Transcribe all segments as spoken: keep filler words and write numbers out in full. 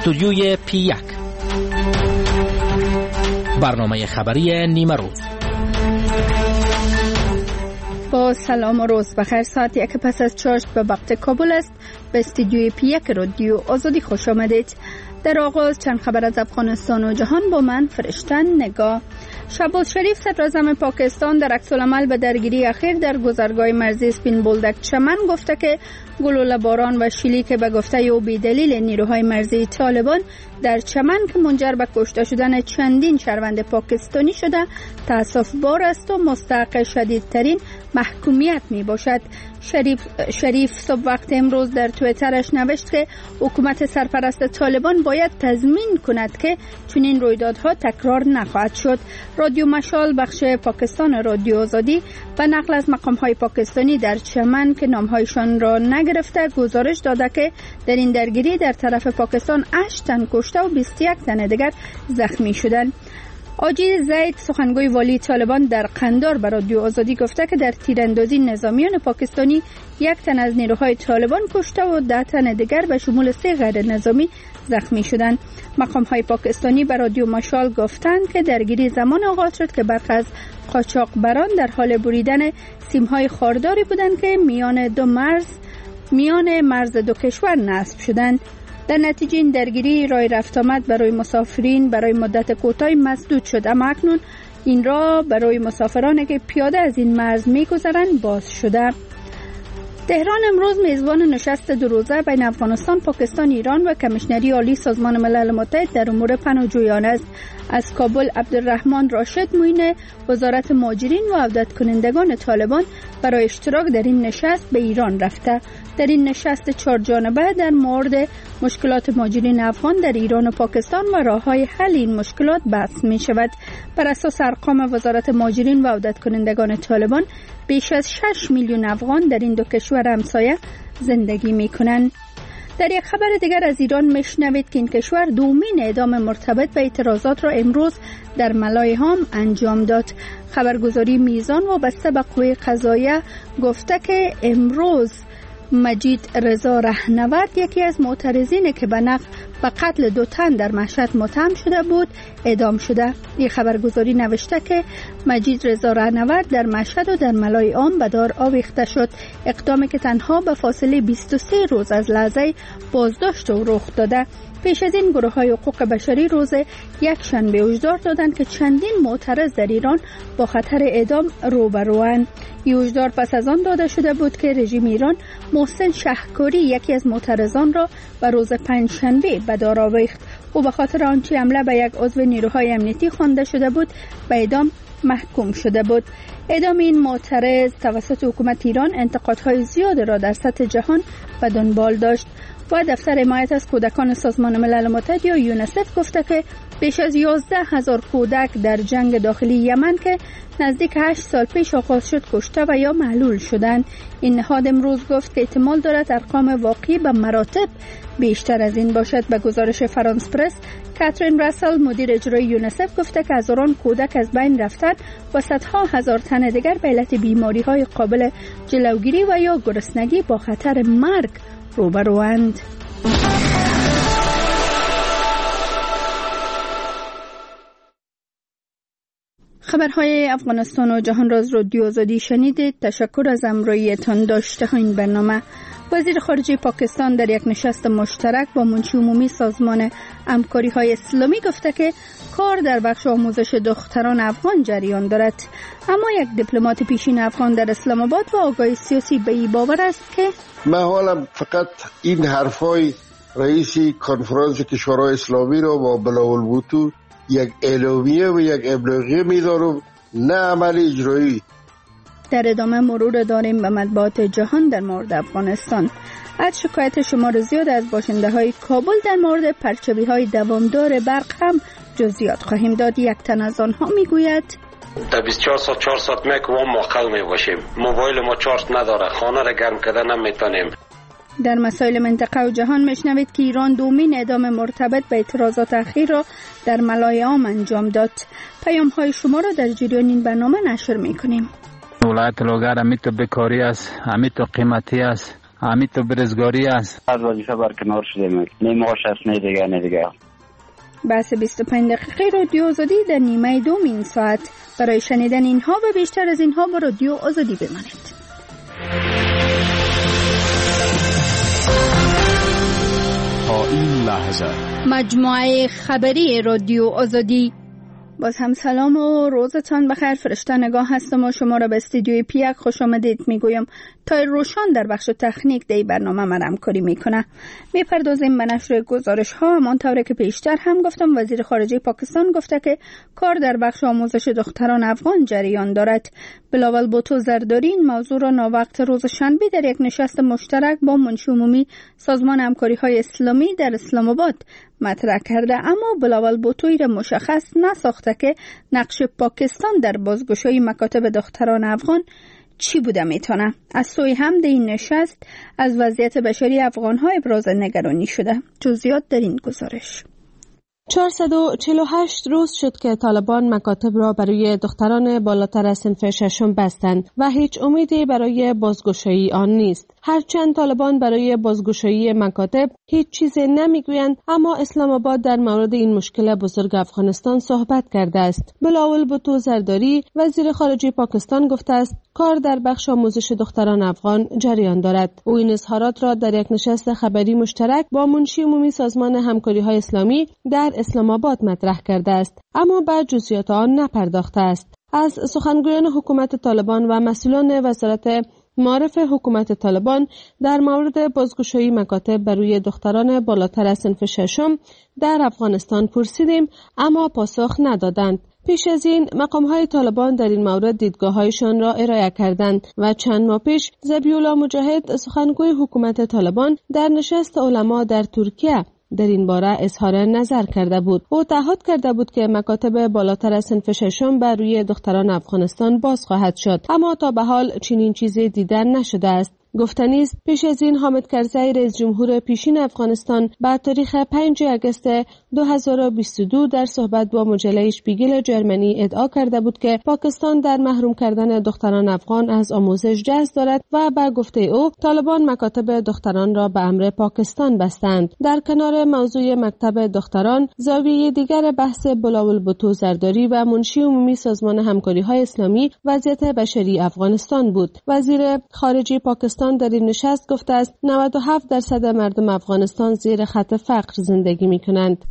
استودیوی پی یک، برنامه خبری نیمه روز. با سلام و روز بخیر. ساعت یک پس از چاشت به وقت کابل است. به استودیوی پی یک رادیو آزادی خوش آمدید. در آغاز چند خبر از افغانستان و جهان با من فرشتن نگاه. شهباز شریف صدراعظم پاکستان در عکس‌العمل به درگیری اخیر در گذرگاه مرزی سپین بولدک چمن گفته که گلوله باران و شلیک به گفته او بی‌دلیل نیروهای مرزی طالبان در چمن که منجر به کشته شدن چندین شهروند پاکستانی شده تأسف بار است و مستحق شدیدترین محکومیت می باشد. شریف شریف صبح وقت امروز در توییترش نوشت که حکومت سرپرست طالبان باید تضمین کند که چنین رویدادها تکرار نخواهد شد. رادیو مشال بخش پاکستان رادیو آزادی و نقل از مقام‌های پاکستانی در چمن که نام‌هایشان را نگرفته گزارش داده که در این درگیری در طرف پاکستان هشت تن کشته و بیست و یک تن دیگر زخمی شدند. آجی زید سخنگوی والی طالبان در قندار به رادیو آزادی گفته که در تیراندازی نظامیان پاکستانی یک تن از نیروهای طالبان کشته و ده تن دیگر به شمول سه غیر نظامی زخمی شدند. مقام‌های پاکستانی به رادیو مشال گفتند که درگیری زمان آغاز شد که برخی از قاچاقبران در حال بریدن سیم‌های خارداری بودند که میان دو مرز میان مرز دو کشور نصب شدند. در نتیجه این درگیری راه رفت آمد برای مسافرین برای مدت کوتاهی مسدود شد، اما اکنون این راه برای مسافرانی که پیاده از این مرز می‌گذرند باز شده. تهران امروز میزبان نشست دو روزه بین افغانستان، پاکستان، ایران و کمیشنری عالی سازمان ملل متحد در امور پناهجویان است. از کابل عبدالرحمن راشد معین وزارت مهاجرین و عودت کنندگان طالبان برای اشتراک در این نشست به ایران رفته. در این نشست چهار جانبه در مورد مشکلات مهاجرین افغان در ایران و پاکستان و راه‌های حل این مشکلات بحث می شود. بر اساس ارقام وزارت مهاجرین و عودت کنندگان طالبان بیش از شش میلیون افغان در این دو کشور همسایه زندگی می کنند. در یک خبر دیگر از ایران میشنوید که این کشور دومین اعدام مرتبط به اعتراضات را امروز در ملایهام انجام داد. خبرگزاری میزان وابسته به قوه قضاییه گفته که امروز مجید رضا رهنورد یکی از معترضین که به نقل به قتل دو تن در مشهد متهم شده بود اعدام شده. این خبرگزاری نوشته که مجید رضا رهنورد در مشهد و در ملای عام به دار آویخته شد، اقدامی که تنها به فاصله بیست و سه روز از لحظه بازداشت او رخ داده. پیش از این گروه های حقوق بشری روز یک شنبه هشدار دادند که چندین معترض در ایران با خطر اعدام روبروند. این هشدار پس از آن داده شده بود که رژیم ایران محسن شهکاری یکی از معترضان را به روز پنجشنبه به دار آویخت. او به خاطر آنچه حمله به یک عضو نیروهای امنیتی خوانده شده بود به اعدام محکوم شده بود. اعدام این معترض توسط حکومت ایران انتقادهای زیاد را در سطح جهان به دنبال داشت. و دفتر حمایت از کودکان سازمان ملل متحد یا یونیسف گفته که بیش از یازده هزار کودک در جنگ داخلی یمن که نزدیک هشت سال پیش آغاز شد کشته و یا معلول شدند. این نهاد امروز گفت که احتمال دارد ارقام واقعی به مراتب بیشتر از این باشد. به گزارش فرانس پرس، کاترین راسل مدیر اجرایی یونیسف گفته که هزاران کودک از بین رفتند و صدها هزار تن دیگر به علت بیماری‌های قابل جلوگیری و یا گرسنگی با خطر مرگ روبروند. خبرهای افغانستان و جهان را از رادیو آزادی شنیدید. تشکر از همراهیتان داشته ها این برنامه. وزیر خارجه پاکستان در یک نشست مشترک با منشی عمومی سازمان همکاری های اسلامی گفته که کار در بخش آموزش دختران افغان جریان دارد. اما یک دیپلمات پیشین افغان در اسلام آباد و آگاهی سیاسی به این باور است که من حالا فقط این حرفای رئیس کنفرانس کشورهای اسلامی رو با بلاولبوتو یک اعلامیه و یک ابلاغیه می‌دارم، نه عمل اجرایی. در ادامه مرور داریم به مطبوعات جهان در مورد افغانستان. از شکایت شمار زیاد از باشنده های کابل در مورد پرچوی های دوامدار برق هم جزئیات خواهیم داد. یک تن از آنها میگوید در بیست و چهار ساعت چهار ساعت میکوام معطل میباشیم، موبایل ما چارج نداره، خانه را گرم کردن نمیتونیم. در مسائل منطقه و جهان میشنوید که ایران دومین اعدام مرتبط به اعتراضات اخیر را در ملای عام انجام داد. پیام های شما را در جریان این برنامه نشر میکنیم. ولایت لوگر امیتو بکاری است، امیتو قیمتی است، همین تو برزگاری است. از وظیفه برکنار شدیم. نیمه‌اش است، نه دیگه نه دیگه. بس بیست و پنج دقیقه رادیو آزادی در نیمه دوم این ساعت. برای شنیدن اینها و بیشتر از اینها با رادیو آزادی بمانید. تا این لحظه مجموعه خبری رادیو آزادی. باز هم سلام و روزتان بخیر. فرشته نگاه هستم و شما را به استودیوی پیک خوش آمدید میگویم. تا روشان در بخش تکنیک دی برنامه من همکاری میکنه. میپردازیم به نشر گزارش ها. همانطور که پیشتر هم گفتم وزیر خارجه پاکستان گفته که کار در بخش آموزش دختران افغان جریان دارد. بلاول بوتو زرداری این موضوع را ناوقت روز شنبه در یک نشست مشترک با منشی عمومی سازمان همکاری های اسلامی در اسلام آباد مطرح کرده، اما بلاول بوتوی را مشخص نساخته که نقش پاکستان در بازگشایی مکاتب دختران افغان چی بوده میتونه. از سوی هم در این نشست از وضعیت بشری افغان‌ها ابراز نگرانی شده. جزئیات در این گزارش. چهارصد و چهل و هشت روز شد که طالبان مکاتب را برای دختران بالاتر از صنف ششم بستند و هیچ امیدی برای بازگشایی آن نیست. هرچند طالبان برای بازگشایی مکاتب هیچ چیزی نمیگویند، اما اسلام آباد در مورد این مشکل بزرگ افغانستان صحبت کرده است. بلاول بوتو زرداری وزیر خارجه پاکستان گفته است کار در بخش آموزش دختران افغان جریان دارد. او این اظهارات را در یک نشست خبری مشترک با منشی عمومی سازمان همکاری های اسلامی در اسلام آباد مطرح کرده است، اما به جزئیات آن نپرداخته است. از سخنگویان حکومت طالبان و مسئولان وزارت معارف حکومت طالبان در مورد بازگشایی مکاتب برای دختران بالاتر از صنف ششم در افغانستان پرسیدیم، اما پاسخ ندادند. پیش از این مقام‌های طالبان در این مورد دیدگاه‌هایشان را ارائه کردند و چند ماه پیش ذبیح الله مجاهد سخنگوی حکومت طالبان در نشست علما در ترکیه در این باره اظهار نظر کرده بود. او تعهد کرده بود که مکاتب بالاتر از صنف ششم بر روی دختران افغانستان باز خواهد شد، اما تا به حال چنین چیزی دیده نشده است. گفتنی است پیش از این حامد کرزی رئیس جمهور پیشین افغانستان با تاریخ پنجم آگوست دو هزار و بیست و دو در صحبت با مجله اشپیگل جرمنی ادعا کرده بود که پاکستان در محروم کردن دختران افغان از آموزش دست دارد و با گفته او طالبان مکاتب دختران را به امر پاکستان بستند. در کنار موضوع مکتب دختران، زاویه دیگر بحث بلاول بوتو زرداری و منشی عمومی سازمان همکاری های اسلامی وضعیت بشری افغانستان بود. وزیر خارجه پاکستان در این نشست گفته است نود و هفت درصد مردم افغانستان زیر خط فقر زندگی می‌کنند.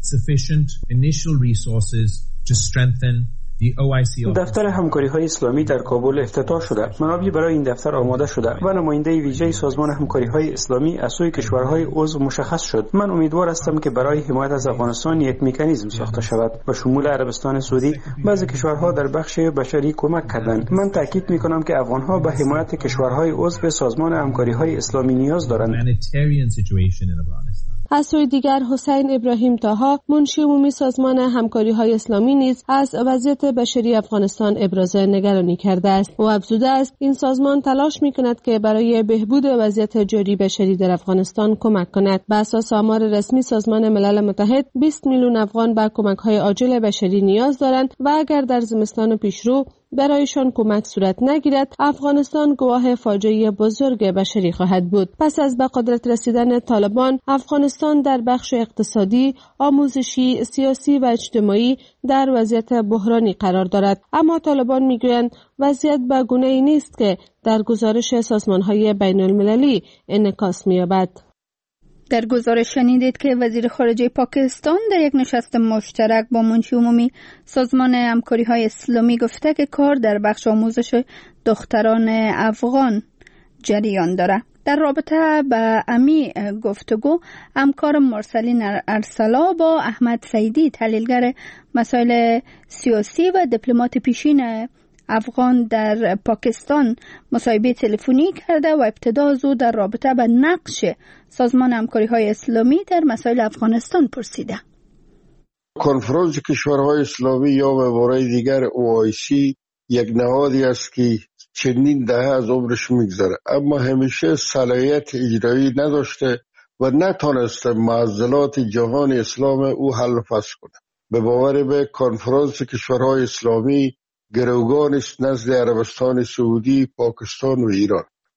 دفتر همکاری های اسلامی در کابل افتتاح شده. منابع برای این دفتر آماده شده و نماینده ویژه سازمان همکاری های اسلامی از سوی کشورهای عضو مشخص شد. من امیدوار هستم که برای حمایت از افغانستان یک مکانیزم ساخته شود و شمول عربستان سعودی بعضی کشورها در بخش بشری کمک کردند. من تاکید می‌کنم که افغان‌ها به حمایت کشورهای عضو سازمان همکاری های اسلامی نیاز دارند. از سوی دیگر حسین ابراهیم طاها منشی عمومی سازمان همکاری های اسلامی نیز از وضعیت بشری افغانستان ابراز نگرانی کرده است. او افزوده است این سازمان تلاش می‌کند که برای بهبود وضعیت جاری بشری در افغانستان کمک کند. بر اساس آمار رسمی سازمان ملل متحد بیست میلیون افغان به کمک‌های عاجل بشری نیاز دارند و اگر در زمستان پیشرو برایشان کمک صورت نگیرد افغانستان گواه فاجعه بزرگ بشری خواهد بود. پس از به قدرت رسیدن طالبان افغانستان در بخش اقتصادی، آموزشی، سیاسی و اجتماعی در وضعیت بحرانی قرار دارد، اما طالبان میگویند وضعیت به گونه‌ای نیست که در گزارش سازمان‌های بین‌المللی انعکاس می‌یابد. در گزارش شنیدید که وزیر خارجه پاکستان در یک نشست مشترک با منشی عمومی سازمان همکاری های اسلامی گفته که کار در بخش آموزش دختران افغان جریان دارد. در رابطه با امی گفتگو همکار مرسلین ارسلا با احمد سیدی تحلیلگر مسائل سیاسی و دیپلمات پیشین افغان در پاکستان مصاحبه تلفنی کرده و ابتدا از او در رابطه با نقش سازمان همکاری های اسلامی در مسائل افغانستان پرسیده. کنفرانس کشورهای اسلامی یا به عبارت دیگر او آی سی یک نهادی است که چندین دهه از عمرش میگذره، اما همیشه صلاحیت اجرایی نداشته و نتونسته معضلات جهان اسلام او حل فصل کنه. به باور به کنفرانس کشورهای اسلامی گروگان است نزد عربستان سعودی، پاکستان و ایران.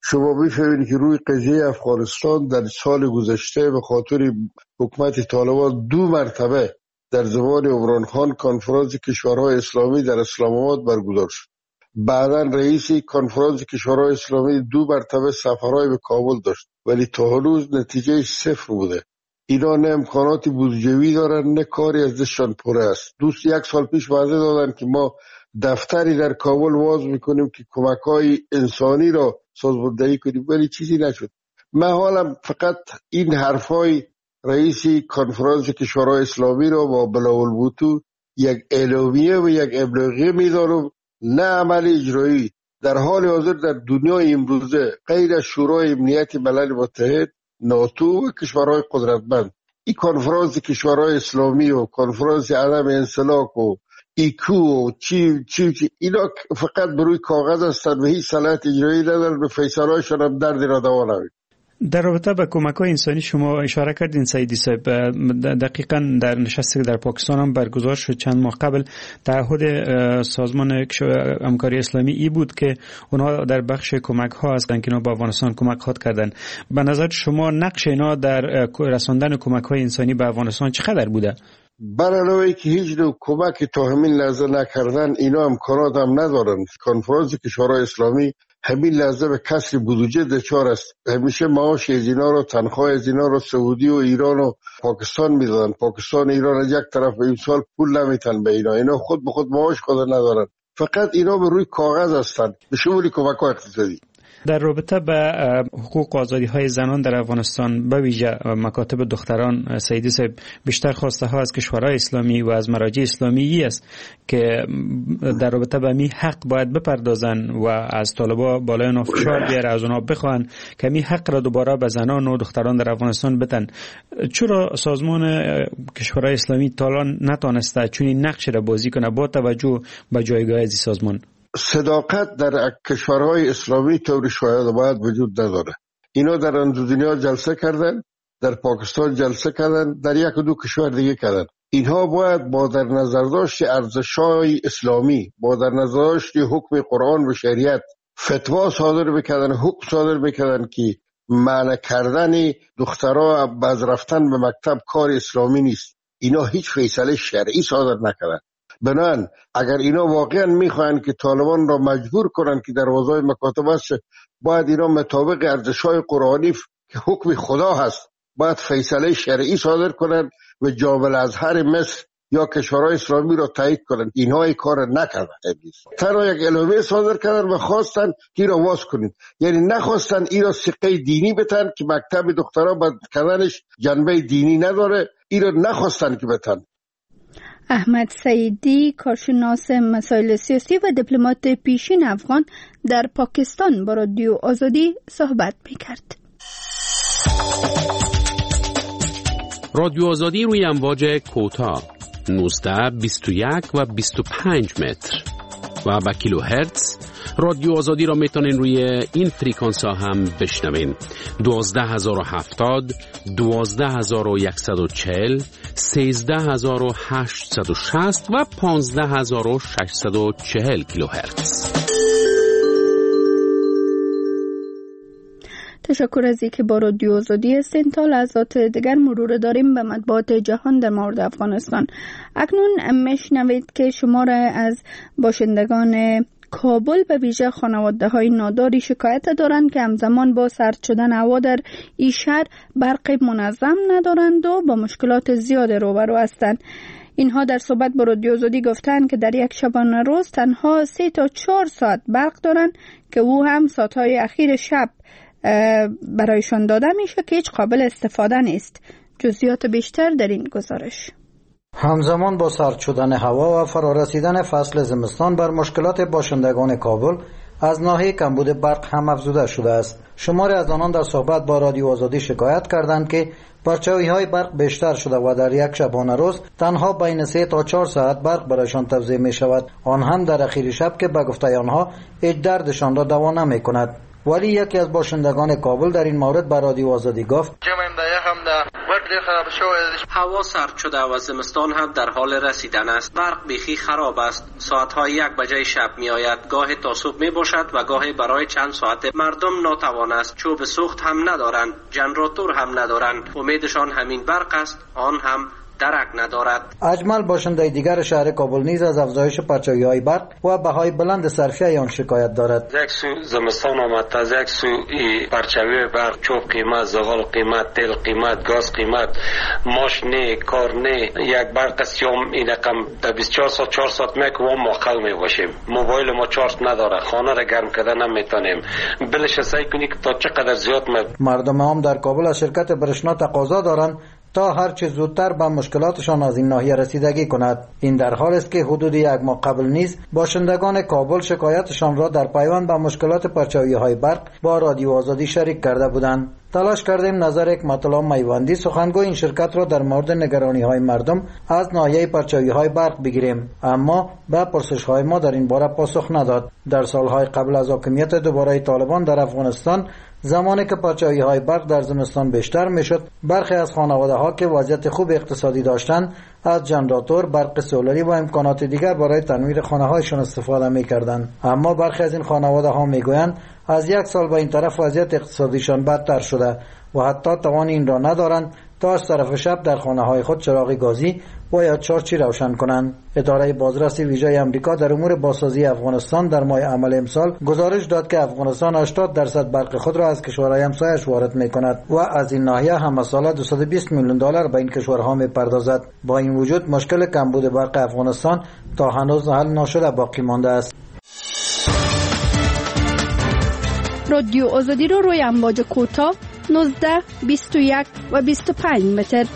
شما می‌فهمید که روی قضیه افغانستان در سال گذشته به خاطر حکومت طالبان دو مرتبه در زمان عمران خان کنفرانس کشورهای اسلامی در اسلام آباد برگزار شد. بعدا رئیس کنفرانس کشورهای اسلامی دو مرتبه سفرهای به کابل داشت، ولی تا هنوز نتیجه صفر بوده. اینا نه امکانات بودجویی دارن نه کاری از دستشان پره است. دوست یک سال پیش وعده دادن که ما دفتری در کابل باز میکنیم که کمک‌های انسانی را سازماندهی کنیم، ولی چیزی نشد. من حالم فقط این حرفای رئیس کنفرانس کشورهای اسلامی را با بلاول بوتو یک اعلامیه و یک ابلاغیه میدارم، نه عمل اجرایی. در حال حاضر در دنیای امروزه غیر از شورای امنیت ملل متحد، ناتو و کشورهای قدرتمند، این کنفرانس کشورهای اسلامی و کنفرانس عدم انسلاک و ایکو و چی چی چی اینا فقط بروی کاغذ هستند و هیچ صلاحیت اجرایی ندارن و فیصله‌هاشون هم درد را دوا نمی‌کنه. در رابطه با کمک‌های انسانی شما اشاره کردین سیدی صاحب، دقیقاً در نشستی که در پاکستان هم برگزار شد چند ماه قبل، تعهد سازمان همکاری اسلامی ای بود که اونها در بخش کمک‌ها هستند که اینا با افغانستان کمک‌ها کردن. به نظر شما نقش اینا در رساندن کمک‌های انسانی به افغانستان چقدر بوده؟ برای که هیچ نوع کمک تا همین لحظه نکردن، اینا امکانات هم ندارن. کنفرانس کشورهای اسلامی همین لحظه به کسر بودجه دچار است. همیشه معاش از اینا رو، تنخواه از اینا رو سعودی و ایران و پاکستان میدادن. پاکستان و ایران از یک طرف به این سال پول نمیتن به اینا. اینا خود به خود معاش خود ندارن. فقط اینا به روی کاغذ هستن به شمول کمک‌های اقتصادی. در رابطه به حقوق و آزادی‌های زنان در افغانستان به ویژه مکاتب دختران، سیدی صاحب، بیشتر خواسته ها از کشورهای اسلامی و از مراجع اسلامی است که در رابطه به می حق باید بپردازن و از طالبا بالای اونا فشار بیاره، از اونا بخوان که می حق را دوباره به زنان و دختران در افغانستان بدن. چرا سازمان کشورهای اسلامی تا الان نتونسته چنین نقشی را بازی کنه با توجه به جایگاه از سازمان؟ صداقت در کشورهای اسلامی طور شاید باید وجود نداره. اینا در دنیا جلسه کردن، در پاکستان جلسه کردن، در یک و دو کشور دیگه کردن. اینها باید با در نظر داشت ارزش‌های اسلامی، با در نظر داشت حکم قرآن و شریعت فتوا صادر بکردن، حکم صادر بکردن که منع کردن دخترها باز رفتن به مکتب کار اسلامی نیست. اینا هیچ فیصله شرعی صادر نکردن. بنان اگر اینا واقعا میخواین که طالبان را مجبور کنن که دروازهای مکاتب است، باید اینا مطابق ارزش‌های قرآنی که حکم خدا هست باید فیصله شرعی صادر کنن و جامع الازهر مصر یا کشورهای اسلامی را تایید کنن. اینها این کار نکردن. تنها یک اعلامیه صادر کردن و خواستن که این را واس کنین، یعنی نخواستن این را سقه دینی بتن که مکتب دخترها با کردنش جنبه دینی نداره، این را نخواستن که بتن. احمد سعیدی، کارشناس مسائل سیاسی و دیپلمات پیشین افغان، در پاکستان با رادیو آزادی صحبت می‌کرد. رادیو آزادی روی امواج کوتاه نوزده، بیست و یک و بیست و پنج متر و با کیلو هرتز. رادیو آزادی را میتونین روی این فریکانس ها هم بشنوین: دوازده هزار و هفتاد، دوازده هزار و صد و چهل، سیزده هزار و هشتصد و شصت و پانزده هزار و ششصد و چهل کیلو هرتز. تشکر از اینکه با رادیو آزادی هستین. تا لحظات دیگر مرور داریم به مطبوعات جهان در مورد افغانستان. اکنون میشنوید که شمار از باشندگان کابل به ویژه خانواده های ناداری شکایت دارند که همزمان با سرد شدن هوا در این شهر برق منظم ندارند و با مشکلات زیاد روبرو هستند. اینها در صحبت با رادیو آزادی گفتند که در یک شبانه روز تنها سه تا چهار ساعت برق دارند که او هم ساعتهای اخیر شب برایشان داده میشه که هیچ قابل استفاده نیست. جزئیات بیشتر در این گزارش. همزمان با سرد شدن هوا و فرارسیدن فصل زمستان بر مشکلات باشندگان کابل از ناحیه کمبود برق هم افزوده شده است. شماری از آنان در صحبت با رادیو آزادی شکایت کردند که پرچاوی‌های برق بیشتر شده و در یک شبانه روز تنها بین سه تا چهار ساعت برق برایشان توزیع می شود، آن هم در اخیر شب که به گفته آنها هیچ دردشان را دوا نمی کند. ولی یکی از باشندگان کابل در این مورد به رادیو آزادی گفت: هم ده برق خراب شده. هوا سرد شده و زمستان هم در حال رسیدن است. برق بیخی خراب است. ساعت‌های یک بجه شب می آید. گاهی تا صبح می باشد و گاهی برای چند ساعت. مردم ناتوان است. چوب سوخت هم ندارند. جنراتور هم ندارند. امیدشان همین برق است. آن هم درک ندارد. اجمل باشنده دیگر شهر کابل نیز از افزایش پرچاوی‌های برق و بهای بلند صرفه آن شکایت دارد. یک سو زمستان آمد، از یک سو پرچاوی برق چوب قیمت، زغال قیمت، تیل قیمت، گاز قیمت، ماش نه، کار نه. یک برق سیام این رقم در بیست و چهار ساعت چهار ساعت میک و معطل می باشیم. موبایل ما چارج نداره، خانه را گرم کردن نمیتونیم. بلش سعی کنی که تا چقدر زیاد می. مردم عام در کابل از شرکت برشنا تقاضا دارند تا هر چه زودتر به مشکلاتشان از این ناحیه رسیدگی کند. این در حال است که حدود یک ماه قبل نیز باشندگان کابل شکایتشان را در پیوند به مشکلات پرچاوی‌های برق با رادیو آزادی شریک کرده بودند. تلاش کردیم نظر حکمت الله میوندی سخنگوی این شرکت را در مورد نگرانی‌های مردم از ناحیه پرچاوی‌های برق بگیریم، اما به پرسش‌های ما در این باره پاسخ نداد. در سالهای قبل از حاکمیت دوباره طالبان در افغانستان، زمانی که پرچاوی‌های برق در زمستان بیشتر میشد، برخی از خانواده‌ها که وضعیت خوب اقتصادی داشتند از جنراتور، برق سولری و امکانات دیگر برای تنویر خانه‌هایشان استفاده می‌کردند. اما برخی از این خانواده‌ها می‌گویند از یک سال به این طرف وضعیت اقتصادیشان بدتر شده و حتی توان این را ندارند تا از طرف شب در خانه‌های خود چراغ گازی و یا چارچی روشن کنند. اداره بازرسی ویژه آمریکا در امور بازسازی افغانستان در ماه عمل امسال گزارش داد که افغانستان هشتاد درصد برق خود را از کشورهای همسایه‌اش وارد می‌کند و از این ناحیه هم ساله دویست و بیست میلیون دلار به این کشورها می‌پردازد. با این وجود مشکل کمبود برق افغانستان تا هنوز حل نشده باقی مانده است. رادیو آزادی رو روی امواج کوتاه نوزده، بیست و یک و بیست و پنج متر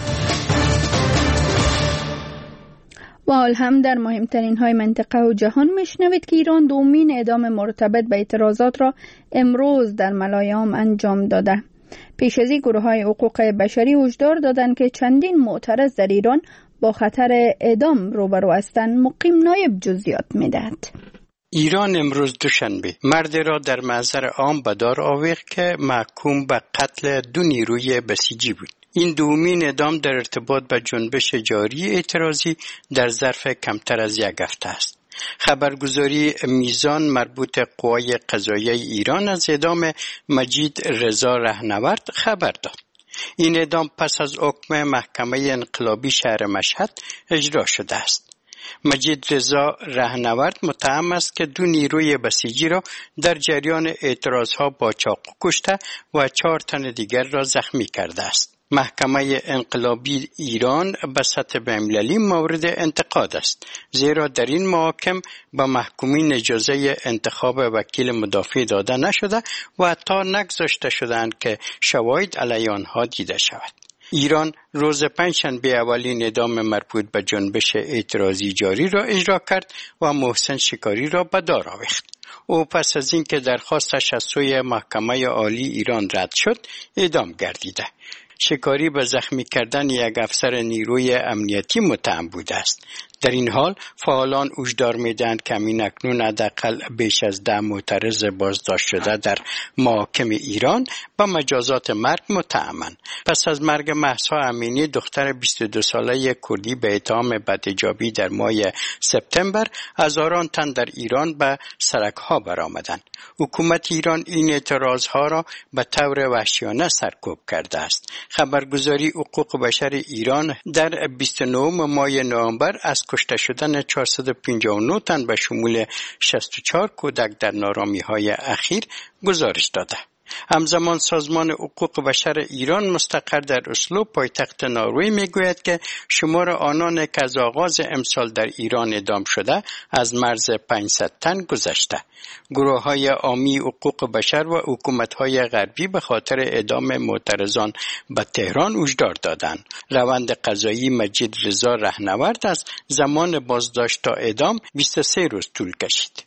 و حال هم در مهمترین های منطقه و جهان میشنوید که ایران دومین اعدام مرتبط به اعتراضات را امروز در ملایام انجام داده. پیش از این گروه های حقوق بشری هشدار دادند که چندین معترض در ایران با خطر اعدام روبرو هستند. مقیم نایب جزئیات میدهد. ایران امروز دوشنبه مرد را در محضر عام به دار آویخت که محکوم به قتل دو نیروی بسیجی بود. این دومین اعدام در ارتباط به جنبش جاری اعتراضی در ظرف کمتر از یک هفته است. خبرگزاری میزان مربوط قوای قضاییه ایران از اعدام مجید رضا رهنورد خبر داد. این اعدام پس از حکم محکمه انقلابی شهر مشهد اجرا شده است. مجید رضا رهنورد متهم است که دو نیروی بسیجی را در جریان اعتراضها با چاقو کشته و چهار تن دیگر را زخمی کرده است. محکمه انقلابی ایران به سطح بین‌المللی مورد انتقاد است، زیرا در این محاکم به محکومین اجازه انتخاب وکیل مدافع داده نشده و حتی نگذاشته شدند که شواهد علیه آنها دیده شود. ایران روز پنجشنبه اولین اعدام مربوط به جنبش اعتراضی جاری را اجرا کرد و محسن شکاری را به دار آویخت. او پس از اینکه درخواستش از سوی محکمه عالی ایران رد شد، اعدام گردیده. شکاری به زخمی کردن یک افسر نیروی امنیتی متهم بوده است. در این حال فعالان هشدار می‌دهند که اکنون حداقل بیش از ده معترض بازداشت شده در محاکم ایران با مجازات مرگ متهمند. پس از مرگ مهسا امینی دختر بیست و دو ساله کردی به اتهام بدحجابی در ماه سپتامبر، هزاران تن در ایران به سرک‌ها برآمدند. حکومت ایران این اعتراضها را به طور وحشیانه سرکوب کرده است. خبرگزاری حقوق بشر ایران در بیست و نه ماه نوامبر از کشته شدن چهارصد و پنجاه و نه تن به شمول شصت و چهار کودک در نارامی‌های اخیر گزارش داده. همزمان سازمان حقوق بشر ایران مستقر در اسلو پایتخت نروژ میگوید که شمار آنان که از آغاز امسال در ایران اعدام شده از مرز پانصد تن گذشته. گروه‌های عامی حقوق بشر و حکومت‌های غربی به خاطر اعدام معترضان به تهران هشدار دادند. روند قضایی مجید رضا رهنورد از زمان بازداشت تا اعدام بیست و سه روز طول کشید.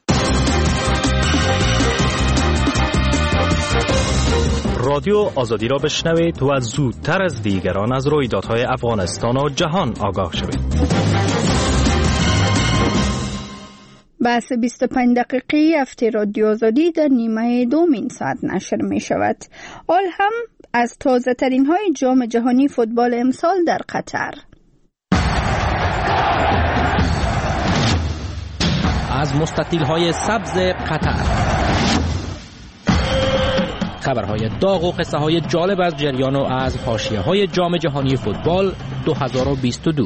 رادیو آزادی را بشنوید و زودتر از دیگران از رویدادهای افغانستان و جهان آگاه شوید. بحث بیست و پنج دقیقی هفته رادیو آزادی در نیمه دومین ساعت نشر می شود. حال هم از تازه ترین های جام جهانی فوتبال امسال در قطر. از مستطیل های سبز قطر، خبرهای داغ و قصه های جالب از جریان و از حاشیه های جام جهانی فوتبال دو هزار و بیست و دو.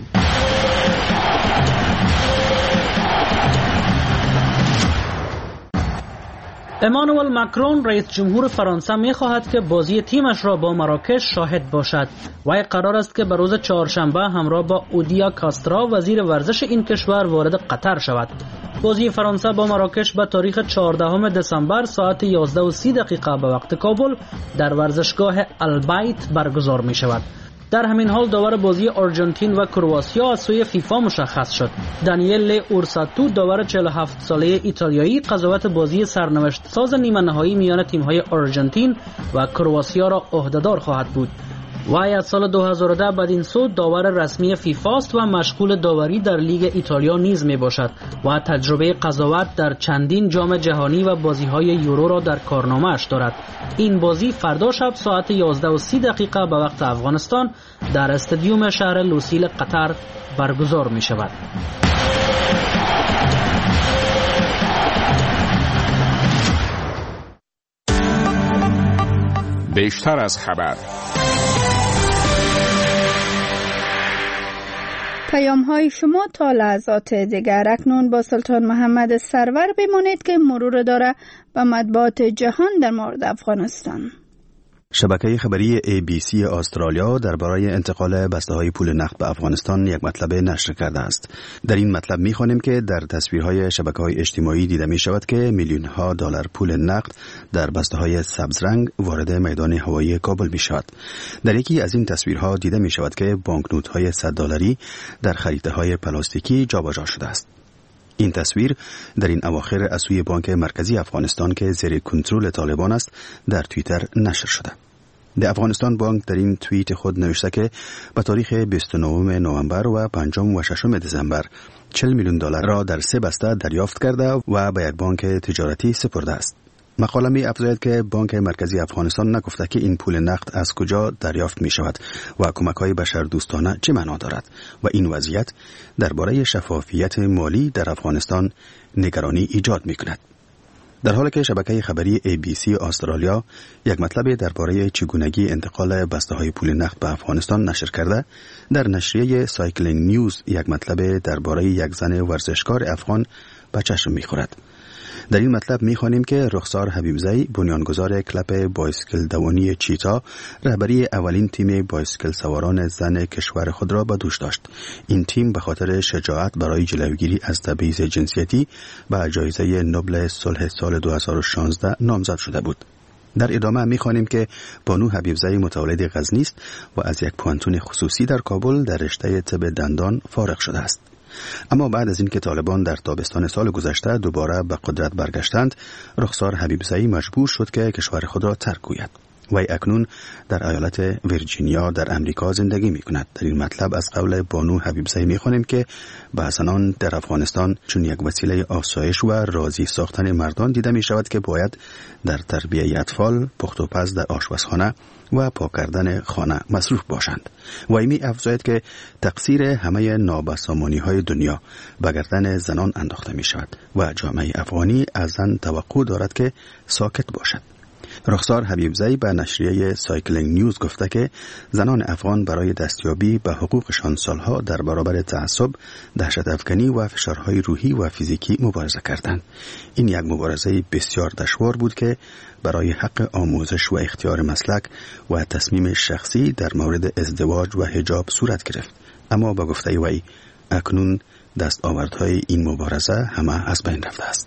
امانوئل ماکرون رئیس جمهور فرانسه می خواهد که بازی تیمش را با مراکش شاهد باشد. وی قرار است که به روز چهارشنبه همراه با اودیا کاسترا وزیر ورزش این کشور وارد قطر شود. بازی فرانسه با مراکش به تاریخ چهاردهم دسامبر ساعت یازده و سی دقیقه به وقت کابل در ورزشگاه البیت برگزار می شود. در همین حال داور بازی آرژانتین و کرواتیا از سوی فیفا مشخص شد. دانیل اورساتو داور چهل و هفت ساله ایتالیایی قضاوت بازی سرنوشت ساز نیمه نهایی میان تیم‌های آرژانتین و کرواتیا را عهده‌دار خواهد بود. وی از سال دو هزار و ده بعد این سو داور رسمی فیفا است و مشغول داوری در لیگ ایتالیا نیز می باشد و تجربه قضاوت در چندین جام جهانی و بازی‌های یورو را در کارنامه‌اش دارد. این بازی فردا شب ساعت یازده و سی دقیقه به وقت افغانستان در استادیوم شهر لوسیل قطر برگزار می شود. بیشتر از خبر، پیام های شما تا لحظات دیگر. اکنون با سلطان محمد سرور بمانید که مرور داره به مطبوعات جهان در مورد افغانستان. شبکه خبری ای بی سی استرالیا درباره انتقال بسته‌های پول نقد به افغانستان یک مطلب نشر کرده است. در این مطلب می‌خوانیم که در تصویرهای شبکه‌های اجتماعی دیده می‌شود که میلیون‌ها دلار پول نقد در بسته‌های سبز رنگ وارد میدان هوایی کابل می‌شود. در یکی از این تصویرها دیده می‌شود که بانکنوت‌های صد دلاری در خریده‌های پلاستیکی جابجا شده است. این تصویر در این اواخر از سوی بانک مرکزی افغانستان که زیر کنترل طالبان است در توییتر نشر شده. در افغانستان بانک در این توییت خود نوشته که به تاریخ بیست و نهم نوامبر و پنجم و ششم دسامبر چهل میلیون دلار را در سه بسته دریافت کرده و به یک بانک تجارتی سپرده است. مقاله می افزاید که بانک مرکزی افغانستان نگفته که این پول نقد از کجا دریافت می شود و کمک‌های بشردوستانه چه معنا دارد و این وضعیت درباره شفافیت مالی در افغانستان نگرانی ایجاد می کند. در حالی که شبکه خبری ای بی سی استرالیا یک مطلب درباره چگونگی انتقال بسته‌های پول نقد به افغانستان نشر کرده، در نشریه سایکلینگ نیوز یک مطلب درباره یک زن ورزشکار افغان به چشم می‌خورد. در این مطلب می‌خوانیم که رخسار حبیبزی، بنیانگذار کلب بایسکل دوانی چیتا، رهبری اولین تیم بایسکل سواران زن کشور خود را به دوش داشت. این تیم به خاطر شجاعت برای جلوگیری از تبعیض جنسیتی به جایزه نوبل صلح سال دو هزار و شانزده نامزد شده بود. در ادامه می‌خوانیم که بانو حبیبزی متولد غزنی است و از یک پوانتون خصوصی در کابل در رشته طب دندان فارغ شده است. اما بعد از اینکه طالبان در تابستان سال گذشته دوباره به قدرت برگشتند، رخسار حبیبزی مجبور شد که کشور خود را ترک گوید. وی اکنون در ایالت ویرجینیا در امریکا زندگی می کند. در این مطلب از قول بانو حبیبزی می خوانیم که بحثنان در افغانستان چون یک وسیله آسایش و راضی ساختن مردان دیده می شود که باید در تربیت اطفال، پخت و پز در آشپزخانه و پاک کردن خانه مصروف باشند. وی می افزاید که تقصیر همه نابسامانی های دنیا به گردن زنان انداخته می شود و جامعه افغانی از زن توقع دارد که ساکت باشد. رخسار حبیبزی به نشریه سایکلینگ نیوز گفته که زنان افغان برای دستیابی به حقوقشان سالها در برابر تعصب، دهشت افکنی و فشارهای روحی و فیزیکی مبارزه کردند. این یک مبارزه بسیار دشوار بود که برای حق آموزش و اختیار مسلک و تصمیم شخصی در مورد ازدواج و حجاب صورت گرفت. اما با گفته وی اکنون دستاوردهای این مبارزه همه از بین رفته است.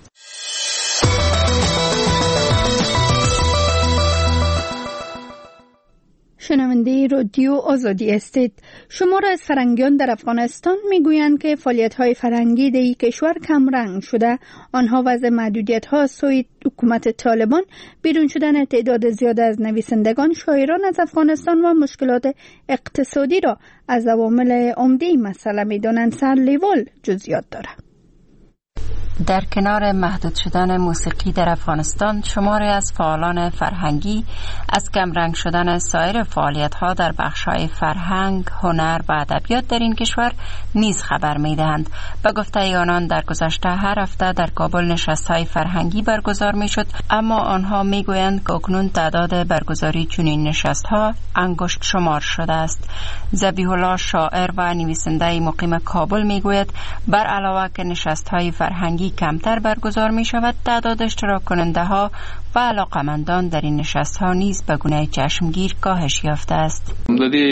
شنونده رادیو آزادی استید. شمار از فرنگیان در افغانستان میگویند که فعالیت‌های فرهنگی در این کشور کم رنگ شده. آنها وضع محدودیت‌ها سوی حکومت طالبان، بیرون شدن تعداد زیاد از نویسندگان، شاعران از افغانستان و مشکلات اقتصادی را از عوامل عمده مسئله می‌دانند. سر لیوال جزئیات دارد. در کنار محدود شدن موسیقی در افغانستان، شماری از فعالان فرهنگی از کمرنگ شدن سایر فعالیت‌ها در بخش‌های فرهنگ، هنر و ادبیات در این کشور نیز خبر می‌دهند. به گفته آنان در گذشته هر هفته در کابل نشست‌های فرهنگی برگزار می‌شد، اما آنها می‌گویند که اکنون تعداد برگزاری چنین نشست‌ها انگشت شمار شده است. ذبیح الله شاعر و نویسنده مقیم کابل می‌گوید بر علاوه که نشست‌های فرهنگی کمتر برگزار می شود، تعداد اشتراک کننده ها و علاقمندان در این نشست ها نیز به گونه چشمگیر کاهش یافته است.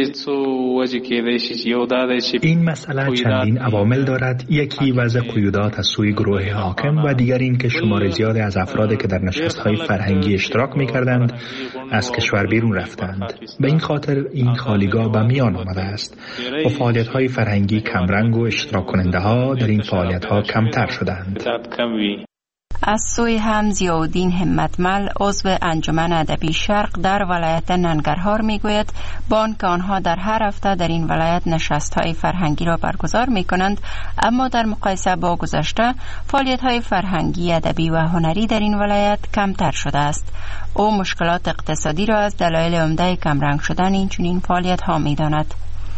این مسئله چندین عوامل دارد. یکی وضع قیودات از سوی گروه حاکم و دیگر این که شمار زیادی از افرادی که در نشست های فرهنگی اشتراک می کردند از کشور بیرون رفتند. به این خاطر این خالیگاه به میان آمده است و فعالیت های فرهنگی کمرنگ و اشتراک کننده ها در این فعالیت ها کمتر شدند. از سوی هم ضیاءالدین همتمل عضو انجمن ادبی شرق در ولایت ننگرهار میگوید با آنکه آنها در هر هفته در این ولایت نشست‌های فرهنگی را برگزار می‌کنند، اما در مقایسه با گذشته فعالیت‌های فرهنگی، ادبی و هنری در این ولایت کمتر شده است. او مشکلات اقتصادی را از دلایل عمده کمرنگ شدن این چنین فعالیت‌ها می‌داند.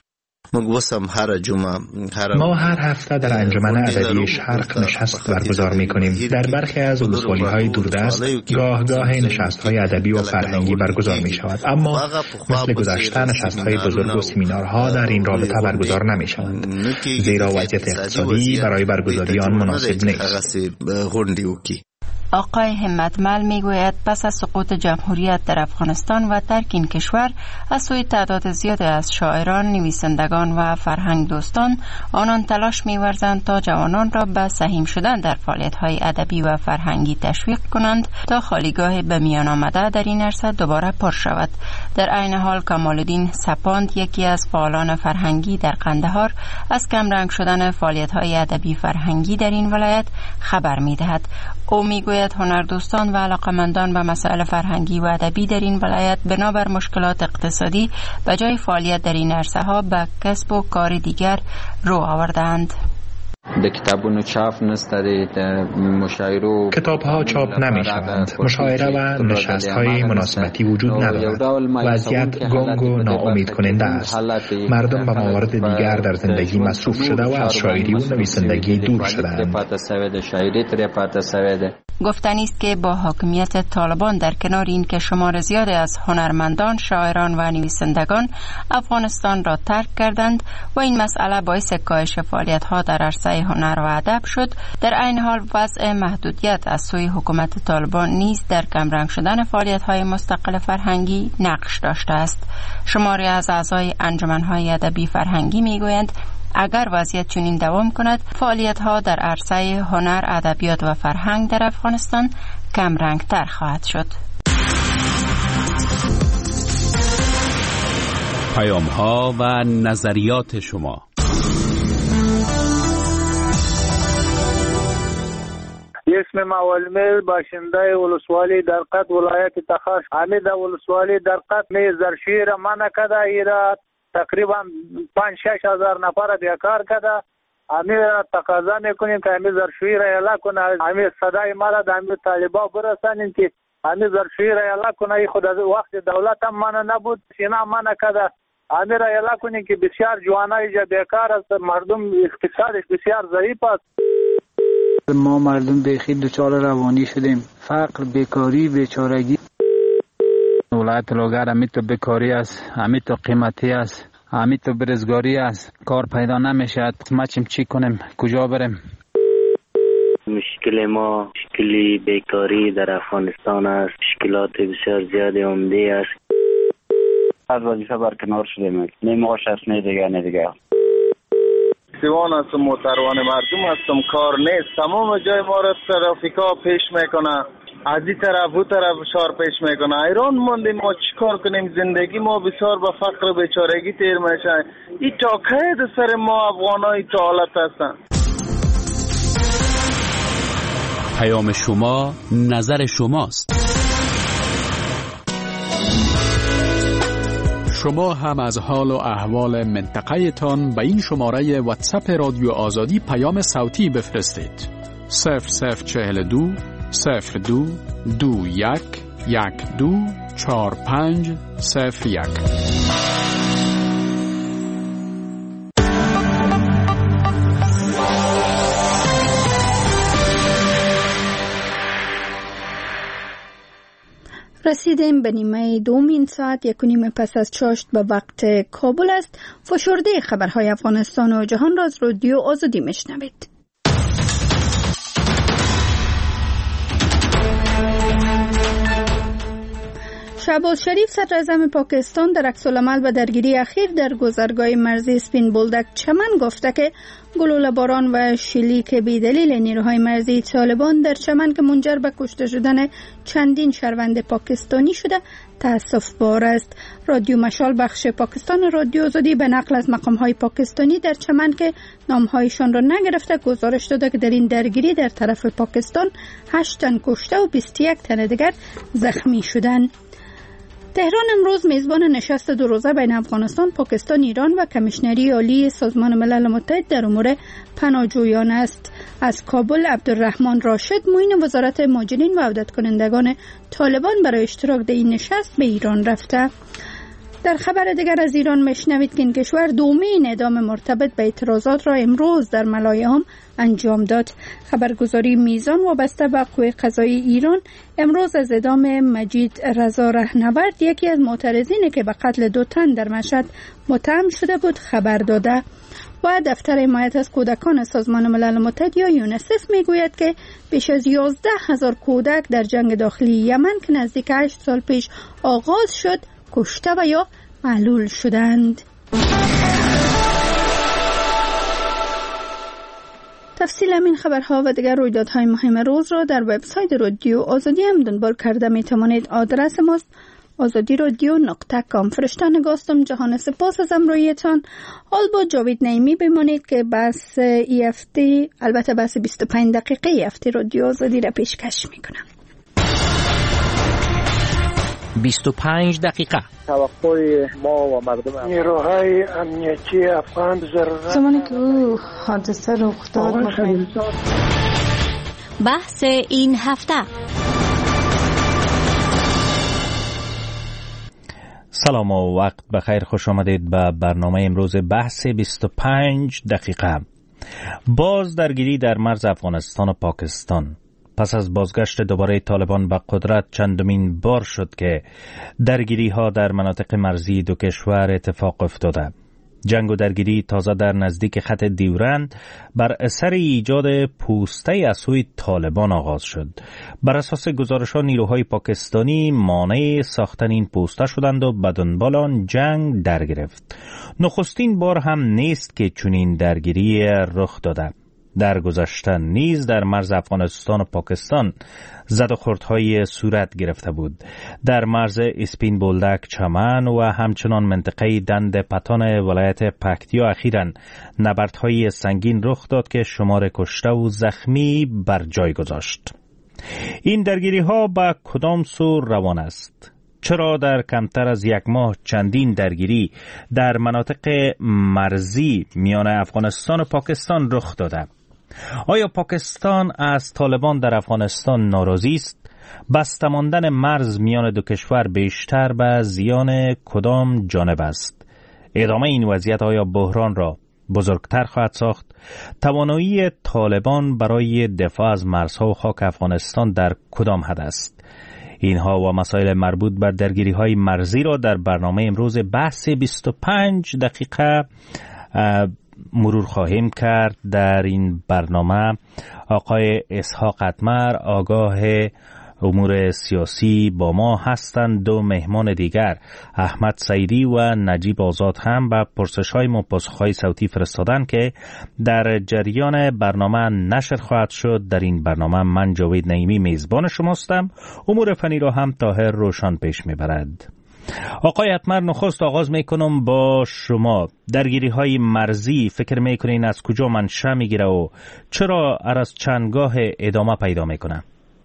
ما هر هفته در انجمن ادبی شرق نشست برگزار می‌کنیم. در برخی از ولسوالی‌های دوردست گاه گاه نشست‌های ادبی و فرهنگی برگزار می‌شود، اما مثل گذشته نشست‌های بزرگ و سمینارها در این رابطه برگزار نمی‌شوند، زیرا وضعیت اقتصادی برای برگزاری آن مناسب نیست. آقای همتمل میگوید پس از سقوط جمهوریت در افغانستان و ترک این کشور از سوی تعداد زیاد از شاعران، نویسندگان و فرهنگ دوستان، آنان تلاش می‌ورزند تا جوانان را به سهیم شدن در فعالیت‌های ادبی و فرهنگی تشویق کنند تا خالیگاه به میان آمده در این عرصه دوباره پر شود. در عین حال کمال‌الدین سپاند، یکی از فعالان فرهنگی در قندهار، از کمرنگ شدن فعالیت‌های ادبی فرهنگی در این ولایت خبر می‌دهد. او میگوید هنردوستان و علاقمندان به مسائل فرهنگی و ادبی در این ولایت بنابر مشکلات اقتصادی به جای فعالیت در این عرصه ها به کسب و کار دیگر رو آوردند. کتاب ها چاپ نمی شوند، مشاعره و نشست های مناسبتی وجود ندارد. وضعیت گنگ و ناامید کننده است. مردم به موارد دیگر در زندگی مصروف شده و از شاعری و نویسندگی دور شدند. گفتنی است که با حاکمیت طالبان در کنار این که شمار زیادی از هنرمندان، شاعران و نویسندگان افغانستان را ترک کردند و این مسئله باعث کاهش فعالیت‌ها در عرصه هنر و ادب شد، در عین حال وضع محدودیت از سوی حکومت طالبان نیز در کمرنگ شدن فعالیت‌های مستقل فرهنگی نقش داشته است. شماری از اعضای انجمن‌های ادبی فرهنگی می‌گویند اگر وضعیت چنین دوام کند، فعالیت‌ها در عرصه هنر، ادبیات و فرهنگ در افغانستان کم رنگ‌تر خواهد شد. پیام‌ها و نظریات شما. اسم مولمل باشنده ولسوالی در قد ولایت تخار. حمید ولسوالی در قد زرشیر منع کده ایراد تقریبا پنج شش هزار نفر بیکار کده. همین تقاضا میکنیم که همین زرشوی را اعلا کنه، همین صدای ما را در همین طالبا برسانیم که همین زرشوی را اعلا کنه. ای خود از وقت دولت هم منع نبود، سینا منع کده. همین را اعلا کنیم که بسیار جوانای جا بیکار است، مردم اقتصادش بسیار ضعیف است. ما مردم بیخی دچار روانی شدیم، فقر، بیکاری، بیچارگی. ولایت لوگر همی تو بیکاری است، همی تو قیمتی است، همی تو برزگاری است، کار پیدا نمیشد. ما چیم چی کنیم، کجا بریم؟ مشکل ما مشکلی بیکاری در افغانستان است، مشکلات بسیار زیادی عمده است. از وظیفه برکنار شدیم، نمیشه است، نه دیگه نه دیگه. سیوان هستم، محترمان مردم هستم، کار نیست، تمام جای ما را ترافیکا پیش میکنه، از این طرف او طرف شار پیش میکنه. ایران موندیم، ما چیکار کنیم؟ زندگی ما بسیار به فقر و بیچارگی تیر میشه. این تا که سر ما افغانای تا حالت هستن. پیام شما، نظر شماست. شما هم از حال و احوال منطقه تان به این شماره واتساپ رادیو آزادی پیام صوتی بفرستید. صفر صفر چهل دو صفر دو دو یک یک دو چهار پنج صفر یک. رسیدیم به نیمه دومین ساعت یک و نیم پس از چاشت به وقت کابل است. فشرده خبرهای افغانستان و جهان را از رادیو آزادی میشنوید. شهباز شریف صدراعظم پاکستان در عکس‌العمل و درگیری اخیر در گذرگاه مرزی سپین بولدک چمن گفته که گلوله باران و شلیک بی‌دلیل نیروهای مرزی طالبان در چمن که منجر به کشته شدن چندین شهروند پاکستانی شده تأسف بار است. رادیو مشال بخش پاکستان رادیو آزادی به نقل از مقام‌های پاکستانی در چمن که نام‌هایشان را نگرفته گزارش داده که در این درگیری در طرف پاکستان هشت تن کشته و بیست و یک تن دیگر زخمی شدند. تهران امروز میزبان نشست دو روزه بین افغانستان، پاکستان، ایران و کمیشنری عالی سازمان ملل متحد در امور پناهجویان است. از کابل عبدالرحمن راشد معین وزارت مهاجرین و عودت کنندگان طالبان برای اشتراک در این نشست به ایران رفته. در خبر دیگر از ایران میشنوید که این کشور دومین اعدام مرتبط به اعتراضات را امروز در ملایهم انجام داد. خبرگزاری میزان وابسته به قوه قضایی ایران امروز از اعدام مجید رضا رهنورد، یکی از معترضینی که به قتل دو تن در مشهد متهم شده بود، خبر داده. و دفتر حمایت از کودکان سازمان ملل متحد یا یونیسف میگوید که بیش از یازده هزار کودک در جنگ داخلی یمن که نزدیک هشت سال پیش آغاز شد کشته و یا معلول شدند. تفصیل این خبرها و دیگر رویدادهای مهم روز را در وبسایت رادیو آزادی هم دنبال کرده می توانید. آدرس ماست آزادی رادیو نقطه کام. فرشته نگاستم. جهان سپاس از امرویتان. حال با جاوید نعیمی بمانید که بحث ای اف تی، البته بحث بیست و پنج دقیقه ای اف تی رادیو آزادی را پیشکش میکنم. بیست و پنج دقیقه توقع ما و مردم نیروهای امنیتی افغان ضرورت زمانی که او حادثه رخ داد. بحث این هفته. سلام و وقت بخیر، خوش آمدید به برنامه امروز بحث بیست و پنج دقیقه. باز درگیری در مرز افغانستان و پاکستان. پس از بازگشت دوباره طالبان به قدرت چندمین بار شد که درگیری ها در مناطق مرزی دو کشور اتفاق افتاده. جنگ و درگیری تازه در نزدیک خط دیورند بر اثر ایجاد پوسته از سوی طالبان آغاز شد. بر اساس گزارش‌ها نیروهای پاکستانی مانع ساختن این پوسته شدند و به دنبال آن جنگ در گرفت. نخستین بار هم نیست که چنین درگیری رخ داده. در گذشته نیز در مرز افغانستان و پاکستان زد و خوردهای صورت گرفته بود. در مرز اسپین بولدک چمن و همچنان منطقه دند پتان ولایت پکتیا اخیراً نبردهای سنگین رخ داد که شمار کشته و زخمی بر جای گذاشت. این درگیری ها به کدام سو روان است؟ چرا در کمتر از یک ماه چندین درگیری در مناطق مرزی میان افغانستان و پاکستان رخ داده؟ آیا پاکستان از طالبان در افغانستان ناراضی است؟ بسته ماندن مرز میان دو کشور بیشتر به زیان کدام جانب است؟ ادامه این وضعیت آیا بحران را بزرگتر خواهد ساخت؟ توانایی طالبان برای دفاع از مرزها و خاک افغانستان در کدام حد است؟ اینها و مسائل مربوط به درگیری‌های مرزی را در برنامه امروز بحث بیست و پنج دقیقه مرور خواهیم کرد. در این برنامه آقای اسحاق اتمر آگاه امور سیاسی با ما هستند. دو مهمان دیگر احمد سعیدی و نجیب آزاد هم به پرسش‌های و پاسخ‌های صوتی فرستادن که در جریان برنامه نشر خواهد شد. در این برنامه من جاوید نعیمی میزبان شما هستم. امور فنی را هم طاهر روشن پیش میبرد. آقای اتمر، نخست آغاز میکنم با شما. درگیری های مرزی فکر میکنین از کجا منشأ میگیره و چرا هر از چندگاه ادامه پیدا میکنه؟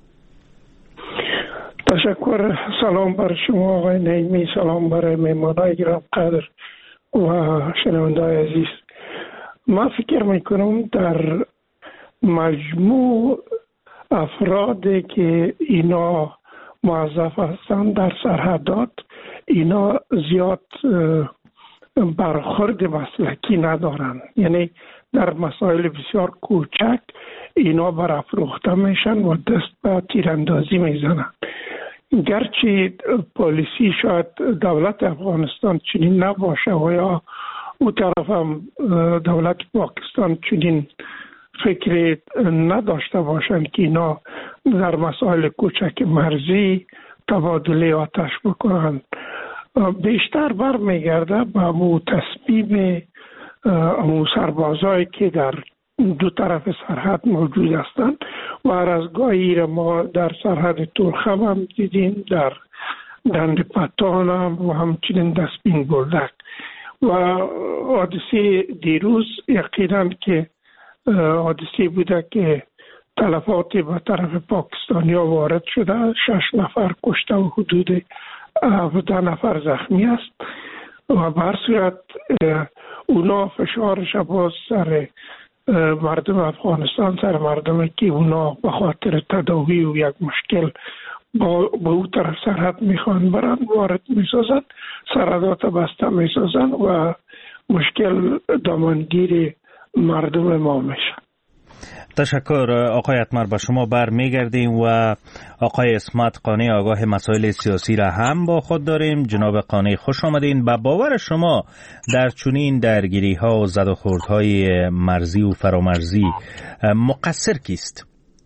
تشکر. سلام بر شما آقای نعیمی، سلام بر مهمانای گرام قدر و شنونده‌های عزیز. من فکر میکنم در مجموع افرادی که اینا موظف هستند در سرحدات، اینا زیاد برخورد مسلکی ندارن، یعنی در مسائل بسیار کوچک اینا برافروخته میشن و دست به تیراندازی میزنن. گرچه پالیسی شاید دولت افغانستان چنین نباشه و یا او طرف هم دولت پاکستان چنین فکر نداشته باشند که اینا در مسائل کوچک مرزی تبادله آتش بکنند، بیشتر برمیگرده به امو تصمیم امو سربازایی که در دو طرف سرحد موجود هستند و هر از گاهی را ما در سرحد تورخم هم دیدیم، در دند پتان هم و همچنین دستبین بردک. و حادثه دیروز یقینا که حادثه بوده که تلفاتی به طرف پاکستانی ها وارد شده، شش نفر کشته و حدود هفده نفر زخمی است و به هر صورت اونا فشارش باز سر مردم افغانستان، سر مردم که اونا به خاطر تداوی و یک مشکل با, با او طرف سرحد میخوان برن وارد میسازن، سرحدات بسته میسازن و مشکل دامنگیر مردم ما میشه. تشکر آقای اتمر، به شما بر میگردیم و آقای اسمت قانی آگاه مسائل سیاسی را هم با خود داریم. جناب قانی خوش آمدین. به باور شما در چنین درگیری ها و زد و خوردهای مرزی و فرامرزی مقصر کیست؟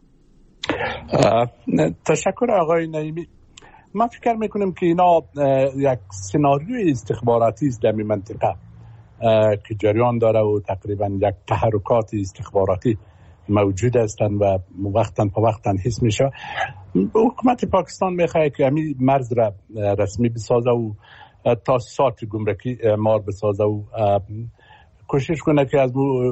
تشکر آقای نعیمی. من فکر میکنم که اینا یک سناریوی استخباراتی است در این منطقه که جریان داره و تقریبا یک تحرکات استخباراتی موجود هستند و وقتا په وقتا حس میشه. حکومت پاکستان میخواد که همین مرز را رسمی بسازه و تاسیسات گمرکی مار بسازه و کوشش کنه که از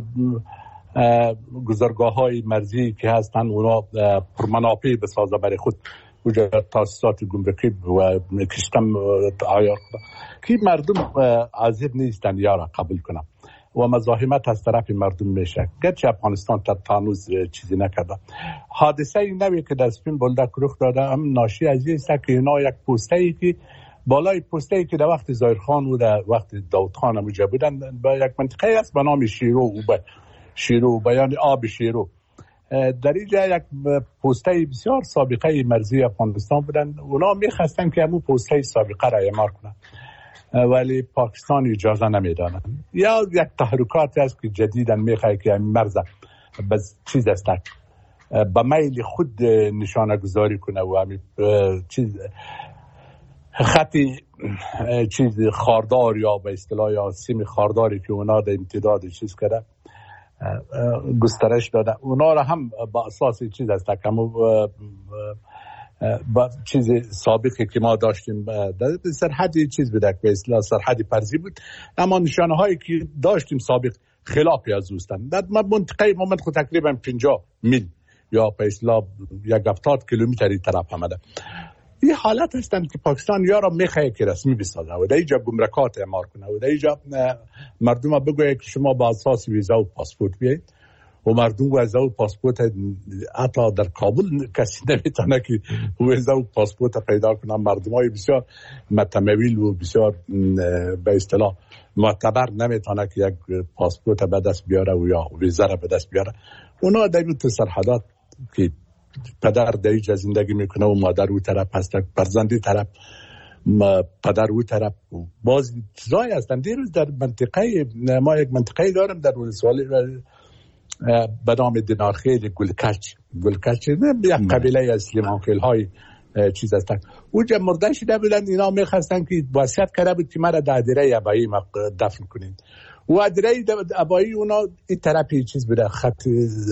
گذرگاه های مرزی که هستند اونا پرمنافع بسازه برای خود، وجود تاسیسات گمرکی و کشتم عیار کنه که مردم حاضر نیستن یا را قبول کنن و مزاحمت از طرف مردم میشه. گرچه افغانستان تا هنوز چیزی نکرده. حادثه نوی که در سپین بولدک رخ داده هم ناشی از این است که اینا یک پوسته ای که بالای پوسته ای که در وقت ظاهرخان و در وقت داود خان هم اونجا بودن با یک منطقه است به نام شیرو و شیرو بیان آب شیرو، در اینجا یک پوسته بسیار سابقه مرزی افغانستان بودن. اونا میخواستن که همون پوسته سابقه را اعمار کنن ولی پاکستان اجازه نمیدادن. یا یک تحرکاتی است که جدیداً میخواد که همین مرز بس چیز است به میل خود نشانه گذاری کنه و همین چیز خطی چیز خاردار یا به اصطلاح یا سیم خارداری که اونا در امتداد چیز کرده گسترش داده، اونا را هم با اساس چیز است که با چیز سابقی که ما داشتیم در سرحدی چیز بود که به اصطلاح سرحدی فرضی بود، اما نشانه هایی که داشتیم سابق خلافی از اوستن. در منطقه ما خود تقریبا پنجاه میل یا به اصطلاح یک هفتاد کیلومتری طرف آمده. این حالت هستند که پاکستان یا را میخواه که رسمی بسازه و در اینجا گمرکات اعمار کنه و در اینجا مردم بگوید که شما با اساس ویزا و پاسپورت بیایید و مردم ویزا و پاسپورت حتی در کابل کسی نمیتونه که ویزا و پاسپورت پیدا کنه. مردم های بسیار متمول و بسیار به اصطلاح معتبر نمیتونه که یک پاسپورت به دست بیاره و یا ویزا را به دست بیاره. اونا در این سرحدات که پدر در اینجا زندگی میکنه و مادر او طرف هست، فرزندی طرف، پدر او طرف، باز چیزایی هستن. دیروز در منطقه ما یک منطقه دارم در ولسوالی به نام دینارخیل گلکچ گلکچ یک قبیله از سلیمانخیل های چیز هستن. اونجا مرده شده بودن، اینا میخواستن که وصیت کرده بود که مرا در ادیره ابایی دفن کنین و ادیره ابایی اونا این طرفی چیز بوده، خط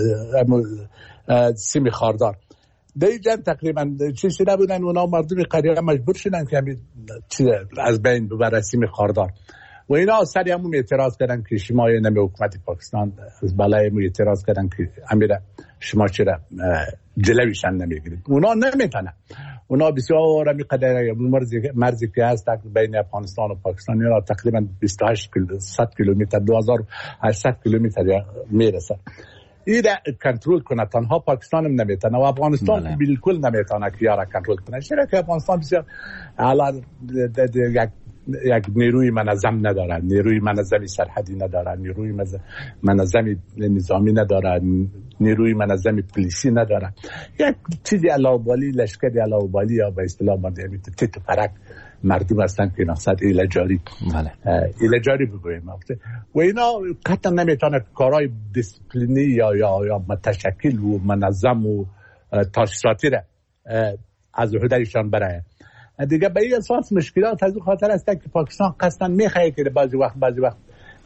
سیم خاردار. در اینجا تقریبا چیز شده بودن، اونا مردم قریه مجبور شدن که همین چیز از بین ببره سیم خاردار و اینا سری همون اعتراض کردن که شما نمی حکومت پاکستان از بالای مو اعتراض کردن که امیره شما چرا جلویشن نمیگیرید. اونا نمیتونن، اونا بسیار همی قدره مرزی, مرزی که هست بین افغانستان و پاکستان اینا تقریبا بیست و هشت صد کیلومتر دو هزار و هشتصد کیلومتر میرسه. این کنترل کنه. تنها پاکستان هم نمیتونه و افغانستان بله. بالکل نمیتونه که یارا کنترل کنه. چرا که افغانستان بسیار الان یک یک نیروی منظم نداره، نیروی منظمی سرحدی نداره، نیروی منظمی نظامی نداره، نیروی منظمی پلیسی نداره. یک چیزی علاوبالی، لشکری علاوبالی یا به اصطلاح مانده تیت پرک مردم هستن که نقصد ایله جاری بله. ایله جاری بگویم و اینا قطعا نمیتونه کارهای دیسپلینی یا یا یا متشکل و منظم و تاشراتی را از عهدهشان برای دیگه. به این اساس مشکلات از خاطر است که پاکستان قصدا میخواد که بعضی وقت بعضی وقت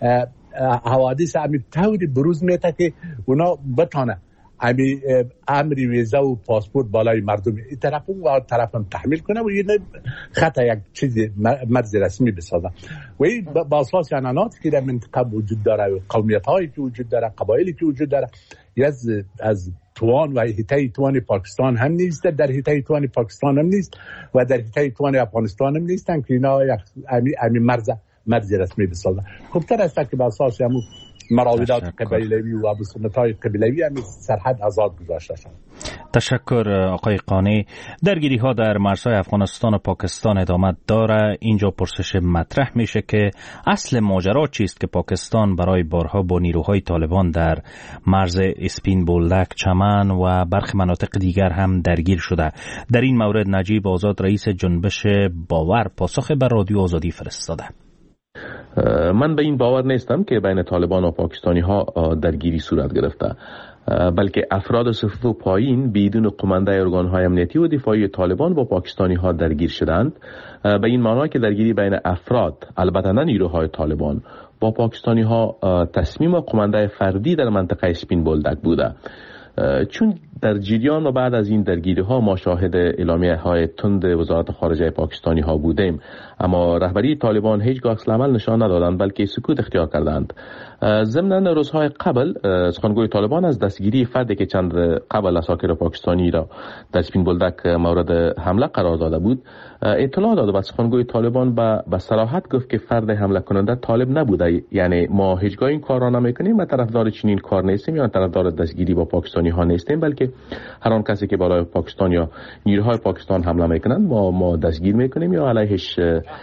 حوادث همین طوری بروز میته که اونا بتونه همین امری ویزا و پاسپورت بالای مردم این طرف و طرف هم تحمیل کنه و این خطا یک چیزی مرز رسمی بسازه و این با اساس عنعناتی که در منطقه وجود داره، قومیت هایی که وجود داره، قبایلی که وجود داره، از از توان و حیطه توان پاکستان هم نیست، در حیطه توان پاکستان هم نیست و در حیطه توان افغانستان هم نیستن که اینا همین مرز مرز رسمی بسازن. خوبتر است که با اساس همون مراودات قبیلوی و ابوسنت‌های قبیلوی هم سرحد آزاد گذاشته شد. تشکر آقای قانی. درگیری ها در مرزهای افغانستان و پاکستان ادامه داره. اینجا پرسش مطرح میشه که اصل ماجرا چیست که پاکستان برای بارها با نیروهای طالبان در مرز اسپین بولدک، چمن و برخی مناطق دیگر هم درگیر شده. در این مورد نجیب آزاد رئیس جنبش باور پاسخ بر رادیو آزادی فرستاده. من به این باور نیستم که بین طالبان و پاکستانی ها درگیری صورت گرفته، بلکه افراد صفوف پایین بدون قمانده ارگان های امنیتی و دفاعی طالبان با پاکستانی ها درگیر شدند. به این معنی که درگیری بین افراد، البته نه نیروهای طالبان، با پاکستانی ها تصمیم و قمانده فردی در منطقه اسپین بولدک بوده. چون در جریان و بعد از این درگیری ها ما شاهد اعلامیه های تند وزارت خارجه پاکستانی ها بودیم، اما رهبری طالبان هیچگاه عکس العمل نشان ندادند بلکه سکوت اختیار کردند. ضمن روزهای قبل سخنگوی طالبان از دستگیری فردی که چند قبل اساکر پاکستانی را در اسپین بولدک مورد حمله قرار داده بود اطلاع داد و سخنگوی طالبان به با صراحت گفت که فرد حمله کننده طالب نبوده. یعنی ما هیچگاه این کار را نمیکنیم و طرفدار چنین کار نیستیم یا طرفدار دستگیری با پاکستانی ها نیستیم، بلکه هر آن کسی که بالای پاکستان یا نیروهای پاکستان حمله میکنند ما ما دستگیر میکنیم یا علیهش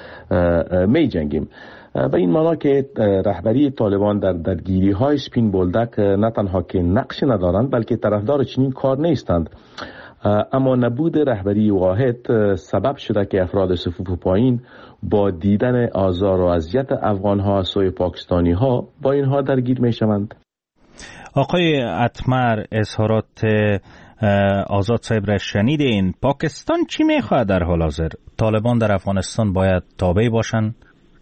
می جنگیم. به این معنی که رهبری طالبان در درگیری های اسپین بولدک نه تنها که نقش ندارند بلکه طرفدار چنین کار نیستند، اما نبود رهبری واحد سبب شده که افراد صفوف پایین با دیدن آزار و اذیت افغان ها از سوی پاکستانی ها با اینها درگیر می شوند. آقای اتمر، اظهارات آزاد صاحب را شنیدین. پاکستان چی میخواد در حال حاضر؟ طالبان در افغانستان باید تابع باشن؟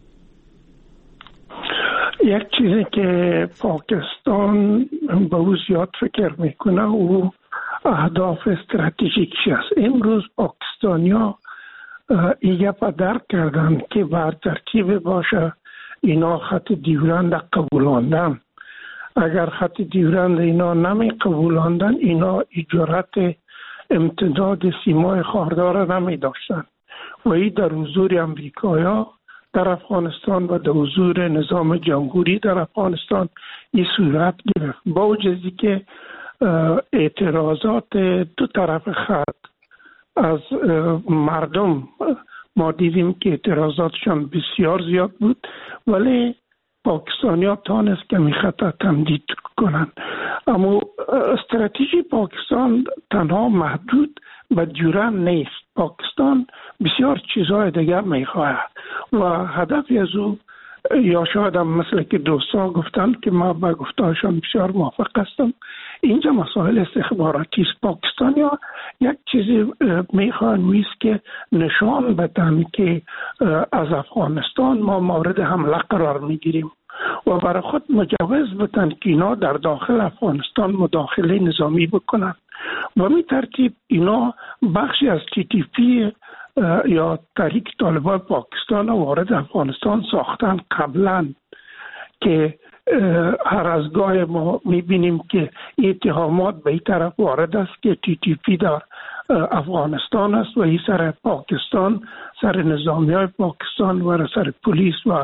یک چیزی که پاکستان به او زیاد فکر میکنه او اهداف استراتژیکش است. امروز پاکستانیا این گپ درک کردن که بر ترتیب باشه اینا خط دیورند قبولاندن. اگر خط دیورند اینا نمی قبولاندن اینا اجارت امتداد سیمای خاردار نمی داشتن و این در حضور امریکایا در افغانستان و در حضور نظام جمهوری در افغانستان این صورت گرفت. با وجودی که اعتراضات دو طرف خط از مردم ما دیدیم که اعتراضاتشان بسیار زیاد بود، ولی پاکستانی ها تانست که می خطا تمدید کنند. اما استراتژی پاکستان تنها محدود به دیورند نیست. پاکستان بسیار چیزهای دیگر می خواهد و هدفی از او یا شاید هم مثل که دوستا گفتن که ما با گفتهاشان بسیار موافق هستم، اینجا مسائل استخباراتی است. پاکستانی ها یک چیزی میخوان ویست که نشان بدن که از افغانستان ما مورد حمله قرار میگیریم و برای خود مجوز بدن که اینا در داخل افغانستان مداخله نظامی بکنن و می ترتیب اینا بخشی از تی تی پی یا تحریک طالبان پاکستان وارد افغانستان ساختن قبلا که هر از گاه ما میبینیم که اتهامات به این طرف وارد است که تی تی پی در افغانستان است و این سر پاکستان، سر نظامی های پاکستان و سر پلیس و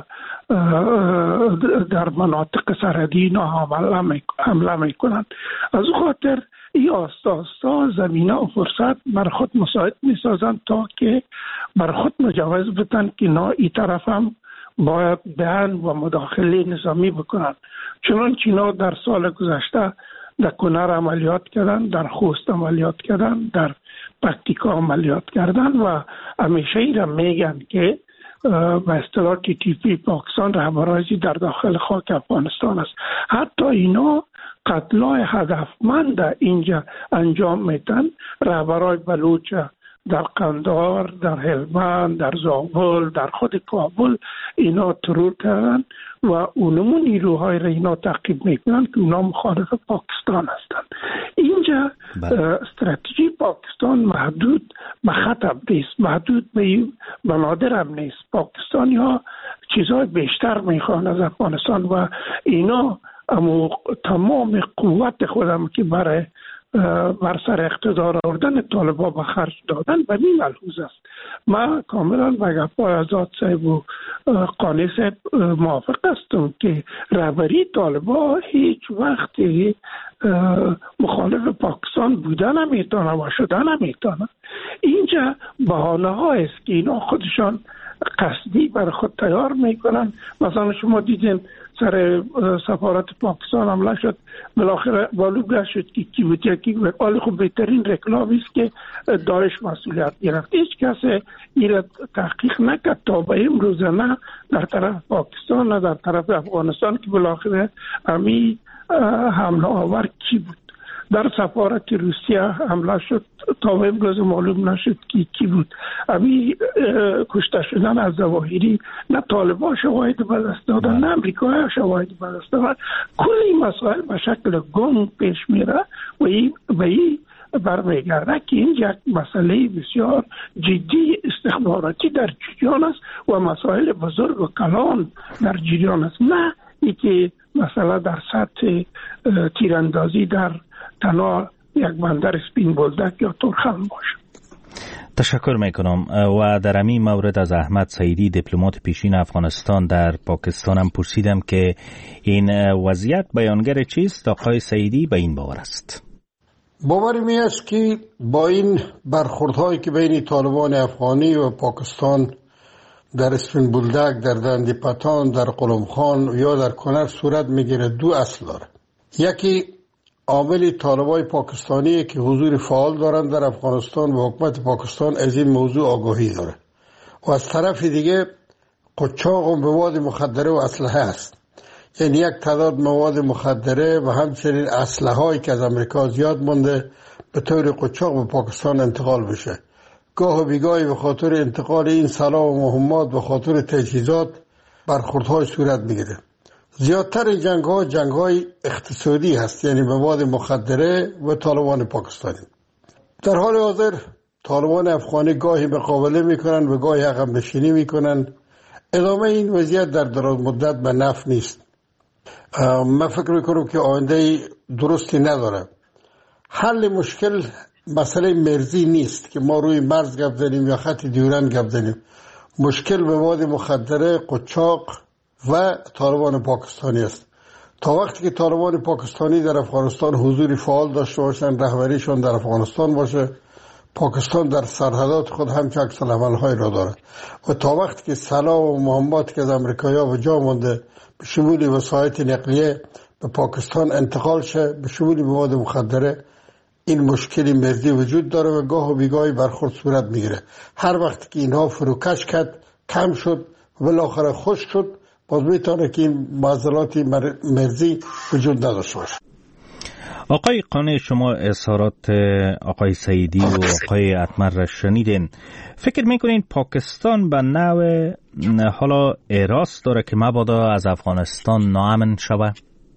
در مناطق سرحدی اینا حمله میکنند. از خاطر این آستا آستا زمینه و فرصت بر خود مساعد میسازند تا که بر خود مجوز بدن که نا این طرف هم باید بیان و مداخله نظامی بکنن. چنانچه اینا در سال گذشته در کنر عملیات کردن، در خوست عملیات کردن، در پکتیکا عملیات کردن و همیشه ای را میگن که به اصطلاح تی تی پی پاکستان رهبرایی در داخل خاک افغانستان است. حتی اینا قتلای هدفمند اینجا انجام میدن. رهبرای بلوچ در قندهار، در هلمند، در زابل، در خود کابل اینا ترور کردن و اونمون نیروهای را اینا تعقیب میکنن که اونا مخالف پاکستان هستند. اینجا استراتژی پاکستان محدود به خطب نیست، محدود به بنادر هم نیست. پاکستانی ها چیزهای بیشتر میخوان از افغانستان و اینا اما تمام قوت خودم که برای بر سر اقتدار آوردن طالبان به خرج دادن به این ملحوظ است. من کاملا به گپای آزاد صاحب و قانی صاحب موافق هستم که رهبری طالبان هیچ وقت مخالف پاکستان بودن نمیتونه و شدن نمیتونه. اینجا بهانه ها است که اینا خودشان قصدی بر خود تیار میکنن. مثلا شما دیدین سر سفارت پاکستان حمله شد، بالاخره معلوم گشت که کی بود یکی ولی خب بهترین رکلامی است که داعش مسئولیت گرفت. هیچ کس این تحقیق نکرد تا به امروز، نه در طرف پاکستان نه در طرف افغانستان که بالاخره همی حمله آور کی بود. در سفارت روسیه حمله شد تا به امروز معلوم نشد کی کی بود. امی کشته شدن از ظواهری نه طالبان شواهد به دست دادن نه امریکا شواهد به دست دادن. کل این مسائل به شکل گنگ پیش میره و این به این برمیگرده که این یک مسئله بسیار جدی استخباراتی در جریان است و مسائل بزرگ و کلان در جریان است، نه ای که مثلا در سطح تیراندازی در تنها یک بندر سپین بولدک یا ترخم باشه. تشکر میکنم. و در همین مورد از احمد سعیدی دیپلمات پیشین افغانستان در پاکستان هم پرسیدم که این وضعیت بیانگر چیست؟ آقای سعیدی به این باور است. باوری می است که با این برخوردهایی که بین طالبان افغانی و پاکستان در اسپین بولدک، در دندی پتان، در قلم خان یا در کنر صورت میگیره دو اصل داره. یکی عامل طالبای پاکستانی که حضور فعال دارند در افغانستان و حکومت پاکستان از این موضوع آگاهی داره و از طرف دیگه قاچاق و مواد مخدره و اسلحه است. یعنی یک تعداد مواد مخدره و همچنین اسلحه هایی که از امریکا زیاد مونده به طور قاچاق به پاکستان انتقال بشه. گاه و بیگاهی به خاطر انتقال این سلاح و مهمات و خاطر تجهیزات برخوردهای صورت میگیره. زیادتر جنگ ها جنگ های اقتصادی هست، یعنی مواد مخدره و طالبان پاکستانی. در حال حاضر طالبان افغانی گاهی مقابله میکنن و گاهی عقب نشینی میکنن. ادامه این وضعیت در دراز مدت به نفع نیست. من فکر میکنم که آینده درستی نداره. حل مشکل مسئله مرزی نیست که ما روی مرز گپ زنیم یا خط دیورند گپ زنیم. مشکل مواد مخدره، قاچاق و طالبان پاکستانی است. تا وقتی که طالبان پاکستانی در افغانستان حضوری فعال داشته باشند، رهبریشان در افغانستان باشه، پاکستان در سرحدات خود همچه عکس العمل‌های را دارد و تا وقتی که سلاح و مهماتی که از امریکایی‌ها به جا مانده به شمول وسایط نقلیه به پاکستان انتقال شه، به شمول مواد مخدره، این مشکلی مرزی وجود داره و گاه و بیگاهی برخورد صورت میگیره. هر وقت که اینها فروکش کرد، کم شد و بالاخره خوش شد، باز میتونه که این معضلات مرزی وجود نداشته باشه. آقای قانی، شما اظهارات آقای سعیدی و آقای اتمر را شنیدین. فکر میکنین پاکستان به نوع حالا اعراض داره که مبادا از افغانستان ناامن شود؟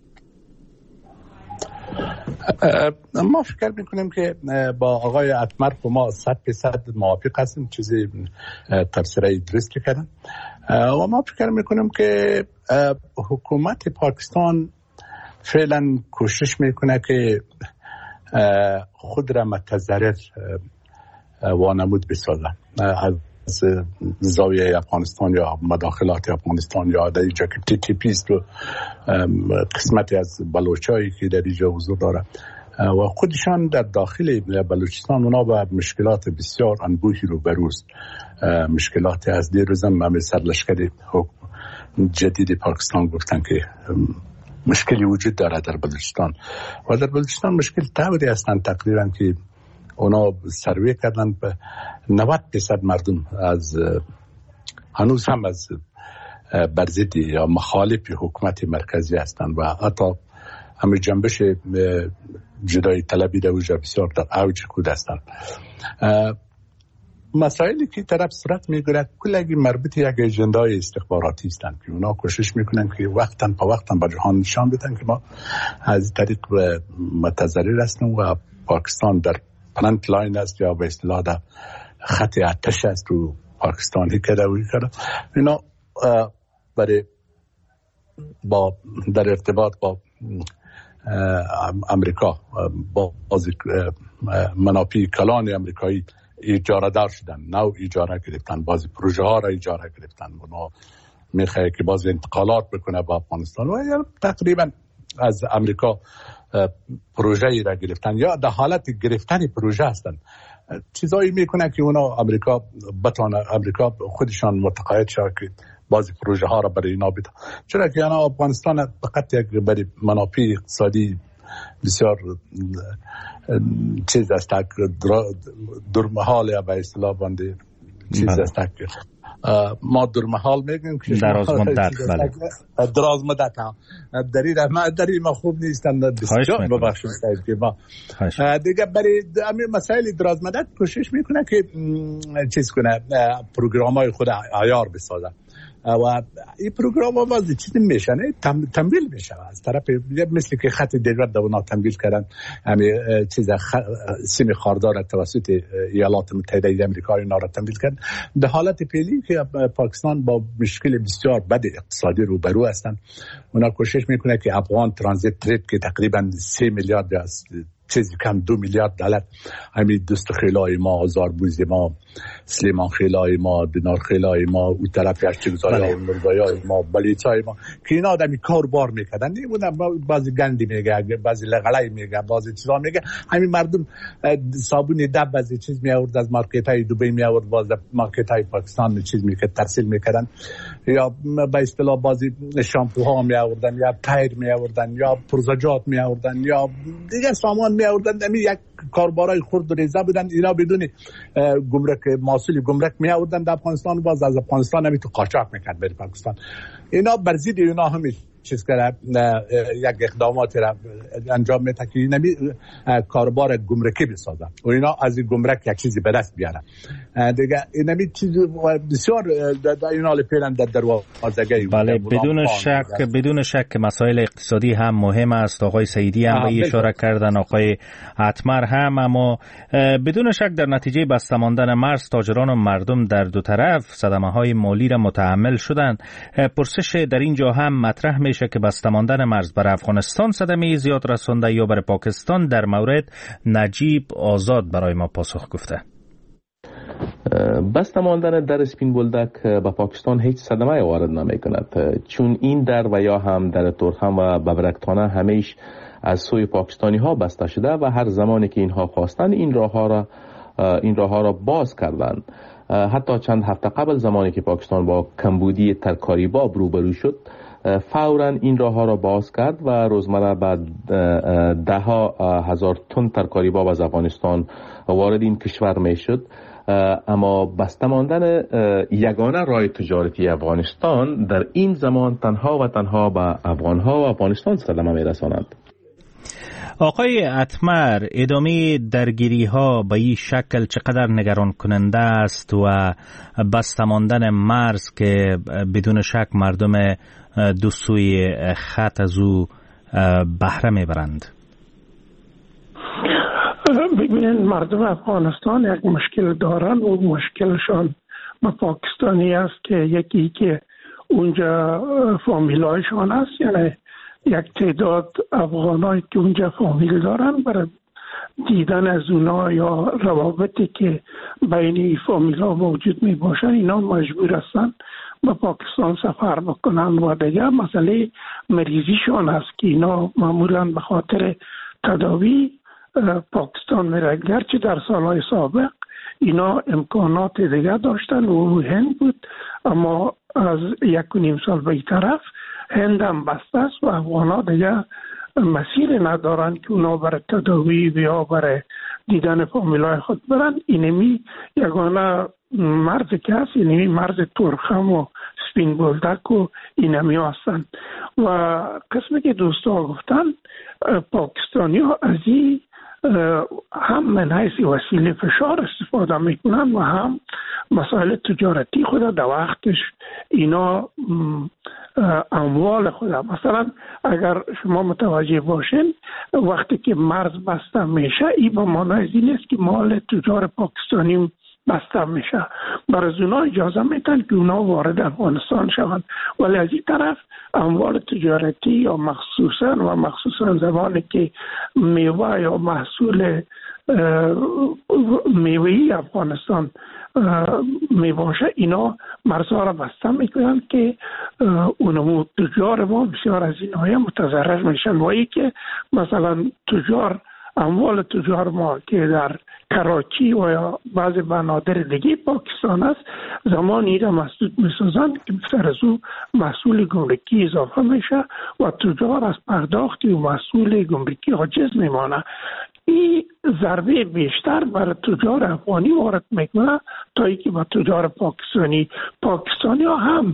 ما فکر میکنیم که با آقای اتمر ما صد فیصد موافق هستیم. چیزی تفسیرای درست کردن. و ما فکر میکنم که حکومت پاکستان فعلا کوشش میکنه که خود را متضرر وانمود بسازه از زاویه افغانستان یا مداخلات افغانستان یا در اینجا که تی تی پی است و قسمتی از بلوچایی که در اینجا حضور داره و خودشان در داخل بلوچستان اونا با مشکلات بسیار انبوهی رو بروست. مشکلات از دیروزم همه سرلشکر جدید پاکستان گفتن که مشکلی وجود داره در بلوچستان و در بلوچستان مشکل طوری هستند تقریبا که اونا سروی کردن به نود درصد مردم از هنوز هم از برزدی یا مخالف حکومت مرکزی هستند و حتی همه جنبش جدایی طلبی در اوجا بسیار در اوج خود هستند. مسائلی که طرف صورت میگیرد کلگی مربوط یک اجندای استخباراتی هستند که اونا کوشش میکنن که وقتاً با وقتاً به جهان نشان بدن که ما از طریق متضرر هستیم و پاکستان در فرانت لاین است یا به اصطلاح در خط آتش است رو پاکستانی کرده و کرده. اینا برای با در ارتباط با امریکا با منافع کلان امریکایی اجاره دار شدن، نو اجاره گرفتن، بعضی پروژه ها را اجاره گرفتن. اونا میخواه که بعضی انتقالات بکنه با افغانستان و یا تقریبا از امریکا پروژه ای را گرفتن یا در حالت گرفتن پروژه هستن. چیزایی میکنه که اونا امریکا بتونه امریکا خودشان متقاعد شود که بعضی پروژه ها را برای اینا بده، چرا که اینا افغانستان فقط یک برای منافع اقتصادی بسیار چیز است که درمحال یا به اصطلاح بنده چیز است که ما درمحال میگیم که دراز مدت. بله دراز مدت ها در این ما در این ما خوب نیستن بسیار ببخشید که ما دیگه برای همین مسائل دراز مدت کوشش میکنه که چیز کنه پروگرام‌های خود عیار بسازه و این پروگرام ها واسه چیز میشن تمویل میشه از طرف مثل که خط دولت دونا تمویل کردن همین چیز سیم خاردار توسط ایالات متحده آمریکا اینا را تمویل کردن. در حالت فعلی که پاکستان با مشکل بسیار بد اقتصادی روبرو هستن، اونا کوشش میکنه که افغان ترانزیت ترید که تقریبا سه میلیارد است چیزی کم دو میلیارد دلار همین دوست خیلای ما، آذربایجان ما، سلیمان خیلای ما، دینار خیلای ما، اون طرف اشتگزای ما، مرزای ما، بلیچای ما که اینا آدمی کار بار میکردن. نمیدونم بعضی گندی میگه، بعضی لغلای میگه، بعضی چیزا میگه. همین مردم صابون دب بعضی چیز میآورد از مارکت های دبی میآورد، باز مارکت های پاکستان چیز میکرد ترسیل میکردن، یا به اصطلاح بعضی شامپوها میآوردن یا تایر میآوردن یا پرزجات میآوردن یا دیگه سامان میآوردن. همین یک کاربارای خرد و ریزه بودن، اینا بدون گمرک محصول گمرک میآوردن در افغانستان، باز از افغانستان همین تو قاچاق میکرد بر پاکستان. اینا بر ضد اینا همین چیز کرد یک اقداماتی را انجام میده که نمی کاربار گمرکی بسازن و اینا از این گمرک یک چیزی به دست بیارن دیگه. این نمی چیز بسیار اینا لپیرن در دروازگی. بله بدون شک بدون شک مسائل اقتصادی هم مهم است. آقای سعیدی هم به اشاره کردن، آقای اتمر هم، اما بدون شک در نتیجه بسته ماندن مرز تاجران و مردم در دو طرف صدمه های مالی را متحمل شدند. پرسش در اینجا هم مطرح میشه که بسته ماندن مرز بر افغانستان صدمه زیاد رسانده یا بر پاکستان؟ در مورد نجیب آزاد برای ما پاسخ گفته. بسته ماندن در اسپین بولدک به پاکستان هیچ صدمه وارد نمی کند، چون این در و یا هم در تورخم و ببرکتانه همیش از سوی پاکستانی ها بسته شده و هر زمانی که اینها خواستند این راه ها را این راه ها را باز کردند. حتی چند هفته قبل زمانی که پاکستان با کمبودی ترکاریباب روبرو شد، فوراً این راه ها را باز کرد و روزمره بعد ده ها هزار تن ترکاریباب از افغانستان وارد این کشور می شد. اما بسته ماندن یگانه راه تجارتی افغانستان در این زمان تنها و تنها به افغان ها و افغانستان صدمه می رساند. آقای اتمر، ادامه درگیری ها به این شکل چقدر نگران کننده است و بسته ماندن مرز که بدون شک مردم دو سوی خط از او بهره میبرند؟ ببینید مردم افغانستان یک مشکل دارن و مشکلشان با پاکستانی است که یکی که اونجا فامیلایشان است، یعنی یک تعداد افغانایی که اونجا فامیل دارن، برای دیدن از اونا یا روابطی که بین فامیل ها موجود می باشن اینا مجبور هستن به پاکستان سفر بکنن. و دیگه مسئله مریضیشان است که اینا معمولا به خاطر تداوی پاکستان میره، گرچه در سالهای سابق اینا امکانات دیگه داشتن و هند بود، اما از یک و نیم سال به طرف هند هم بسته است و افغانا دیگه مسیر ندارن که اونا برای تداوی یا برای دیدن فامیلای خود برن. اینمی یگانه مرز که هست اینمی مرز ترخم و سپین بولدک و اینمی هستن. و قسمی که دوستا گفتن پاکستانی ها از این هم من حیث وسیله فشار استفاده میکنن و هم مسائل تجارتی خود در وقتش اینا اموال خود، مثلا اگر شما متوجه باشین وقتی که مرز بسته میشه این به معنای این است که مال تجار پاکستانی بسته میشه، برای اونا اجازه میتن که اونا وارد افغانستان شوند، ولی از این طرف اموال تجارتی یا مخصوصا و مخصوصا زمانی که میوه یا محصول میوهی افغانستان میباشه اینا مرزها را بسته میکنن که اونمو تجار ما بسیار از این های متضرر میشن. و ای که مثلا تجار اموال تجار ما که در کراچی و یا بعض بنادر دیگه پاکستان است زمانی را مسدود میسازن که بیشتر از او مسئول گمرکی اضافه میشه و تجار از پرداختی و مسئول گمرکی عاجز میمانه. این ضربه بیشتر برای تجار افغانی وارد میکنه تا اینکه با تجار پاکستانی. پاکستانی ها هم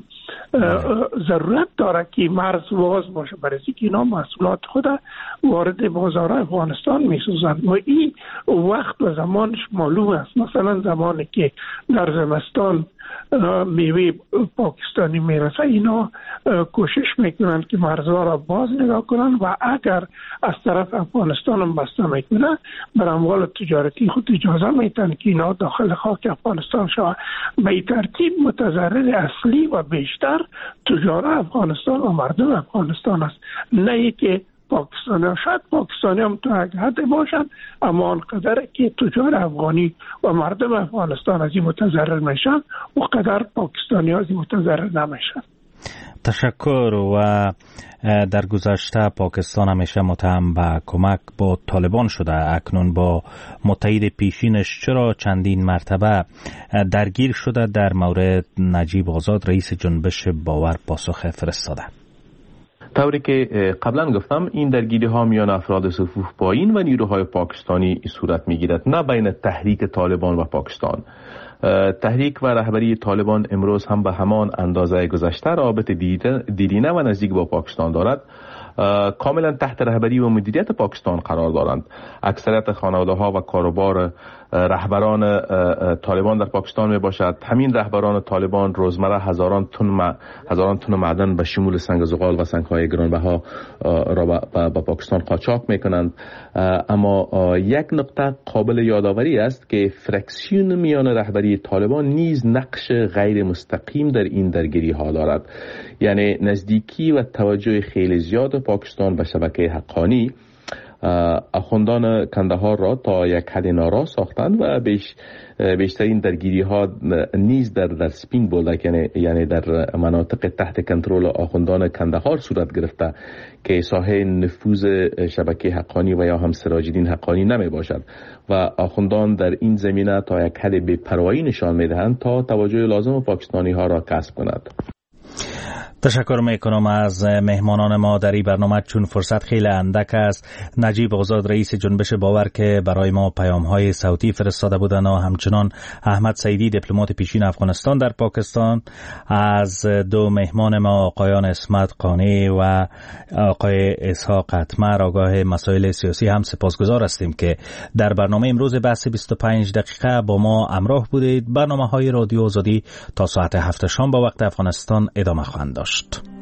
ضرورت داره که مرز باز باشه برای اینکه اینا محصولات خود وارد بازار افغانستان میسازند و این وقت و زمانش معلوم است. مثلا زمانی که در زمستان میوه پاکستانی میرسه اینا کوشش میکنن که مرزها را باز نگاه کنن و اگر از طرف افغانستان هم بسته میکنه بر اموال تجارتی خود اجازه میتن که اینا داخل خاک افغانستان شود. به این ترتیب متضرر اصلی و بیشتر تجار افغانستان و مردم افغانستان است، نه که پاکستانی ها. شاید پاکستانی هم تو یک حد باشن اما آنقدر که تجار افغانی و مردم افغانستان از این متضرر میشن و قدر پاکستانی ها از این متضرر نمیشن. تشکر. و در گذشته پاکستان همیشه متهم به کمک با طالبان شده، اکنون با متحد پیشینش چرا چندین مرتبه درگیر شده؟ در مورد نجیب آزاد رئیس جنبش باور پاسخ فرستاده. طوری که قبلا گفتم این درگیری ها میان افراد صفوف پایین و نیروهای پاکستانی صورت میگیرد، نه بین تحریک طالبان و پاکستان. تحریک و رهبری طالبان امروز هم به همان اندازه گذشته رابط دیرینه و نزدیک با پاکستان دارد. کاملا تحت رهبری و مدیریت پاکستان قرار دارند. اکثریت خانواده ها و کاروبار رهبران طالبان در پاکستان می باشد. همین رهبران طالبان روزمره هزاران تن هزاران تن معدن به شمول سنگ زغال و سنگ های گرانبها را به پاکستان قاچاق می کنند. اما یک نقطه قابل یادآوری است که فرکسیون میان رهبری طالبان نیز نقش غیر مستقیم در این درگیری ها دارد. یعنی نزدیکی و توجه خیلی زیاد پاکستان به شبکه حقانی آخوندان کندهار را تا یک حد نارا ساختند و بیش بیشترین درگیری ها نیز در در سپین بولدک یعنی یعنی در مناطق تحت کنترل آخوندان کندهار صورت گرفته که ساحه نفوذ شبکه حقانی و یا هم سراج الدین حقانی نمی باشد و آخوندان در این زمینه تا یک حد بی‌پروایی نشان میدهند تا توجه لازم پاکستانی ها را کسب کند. تشکر میکنم از مهمانان ما در این برنامه. چون فرصت خیلی اندک است، نجیب آزاد رئیس جنبش باور که برای ما پیام های صوتی فرستاده بودند و همچنان احمد سیدی دیپلمات پیشین افغانستان در پاکستان. از دو مهمان ما آقایان اسمت قانی و آقای اسحاق اتمر آگاه مسائل سیاسی هم سپاسگزار هستیم که در برنامه امروز بحث بیست و پنج دقیقه با ما همراه بودید. برنامه های رادیو آزادی تا ساعت هفت شام با وقت افغانستان ادامه خواهند داشت.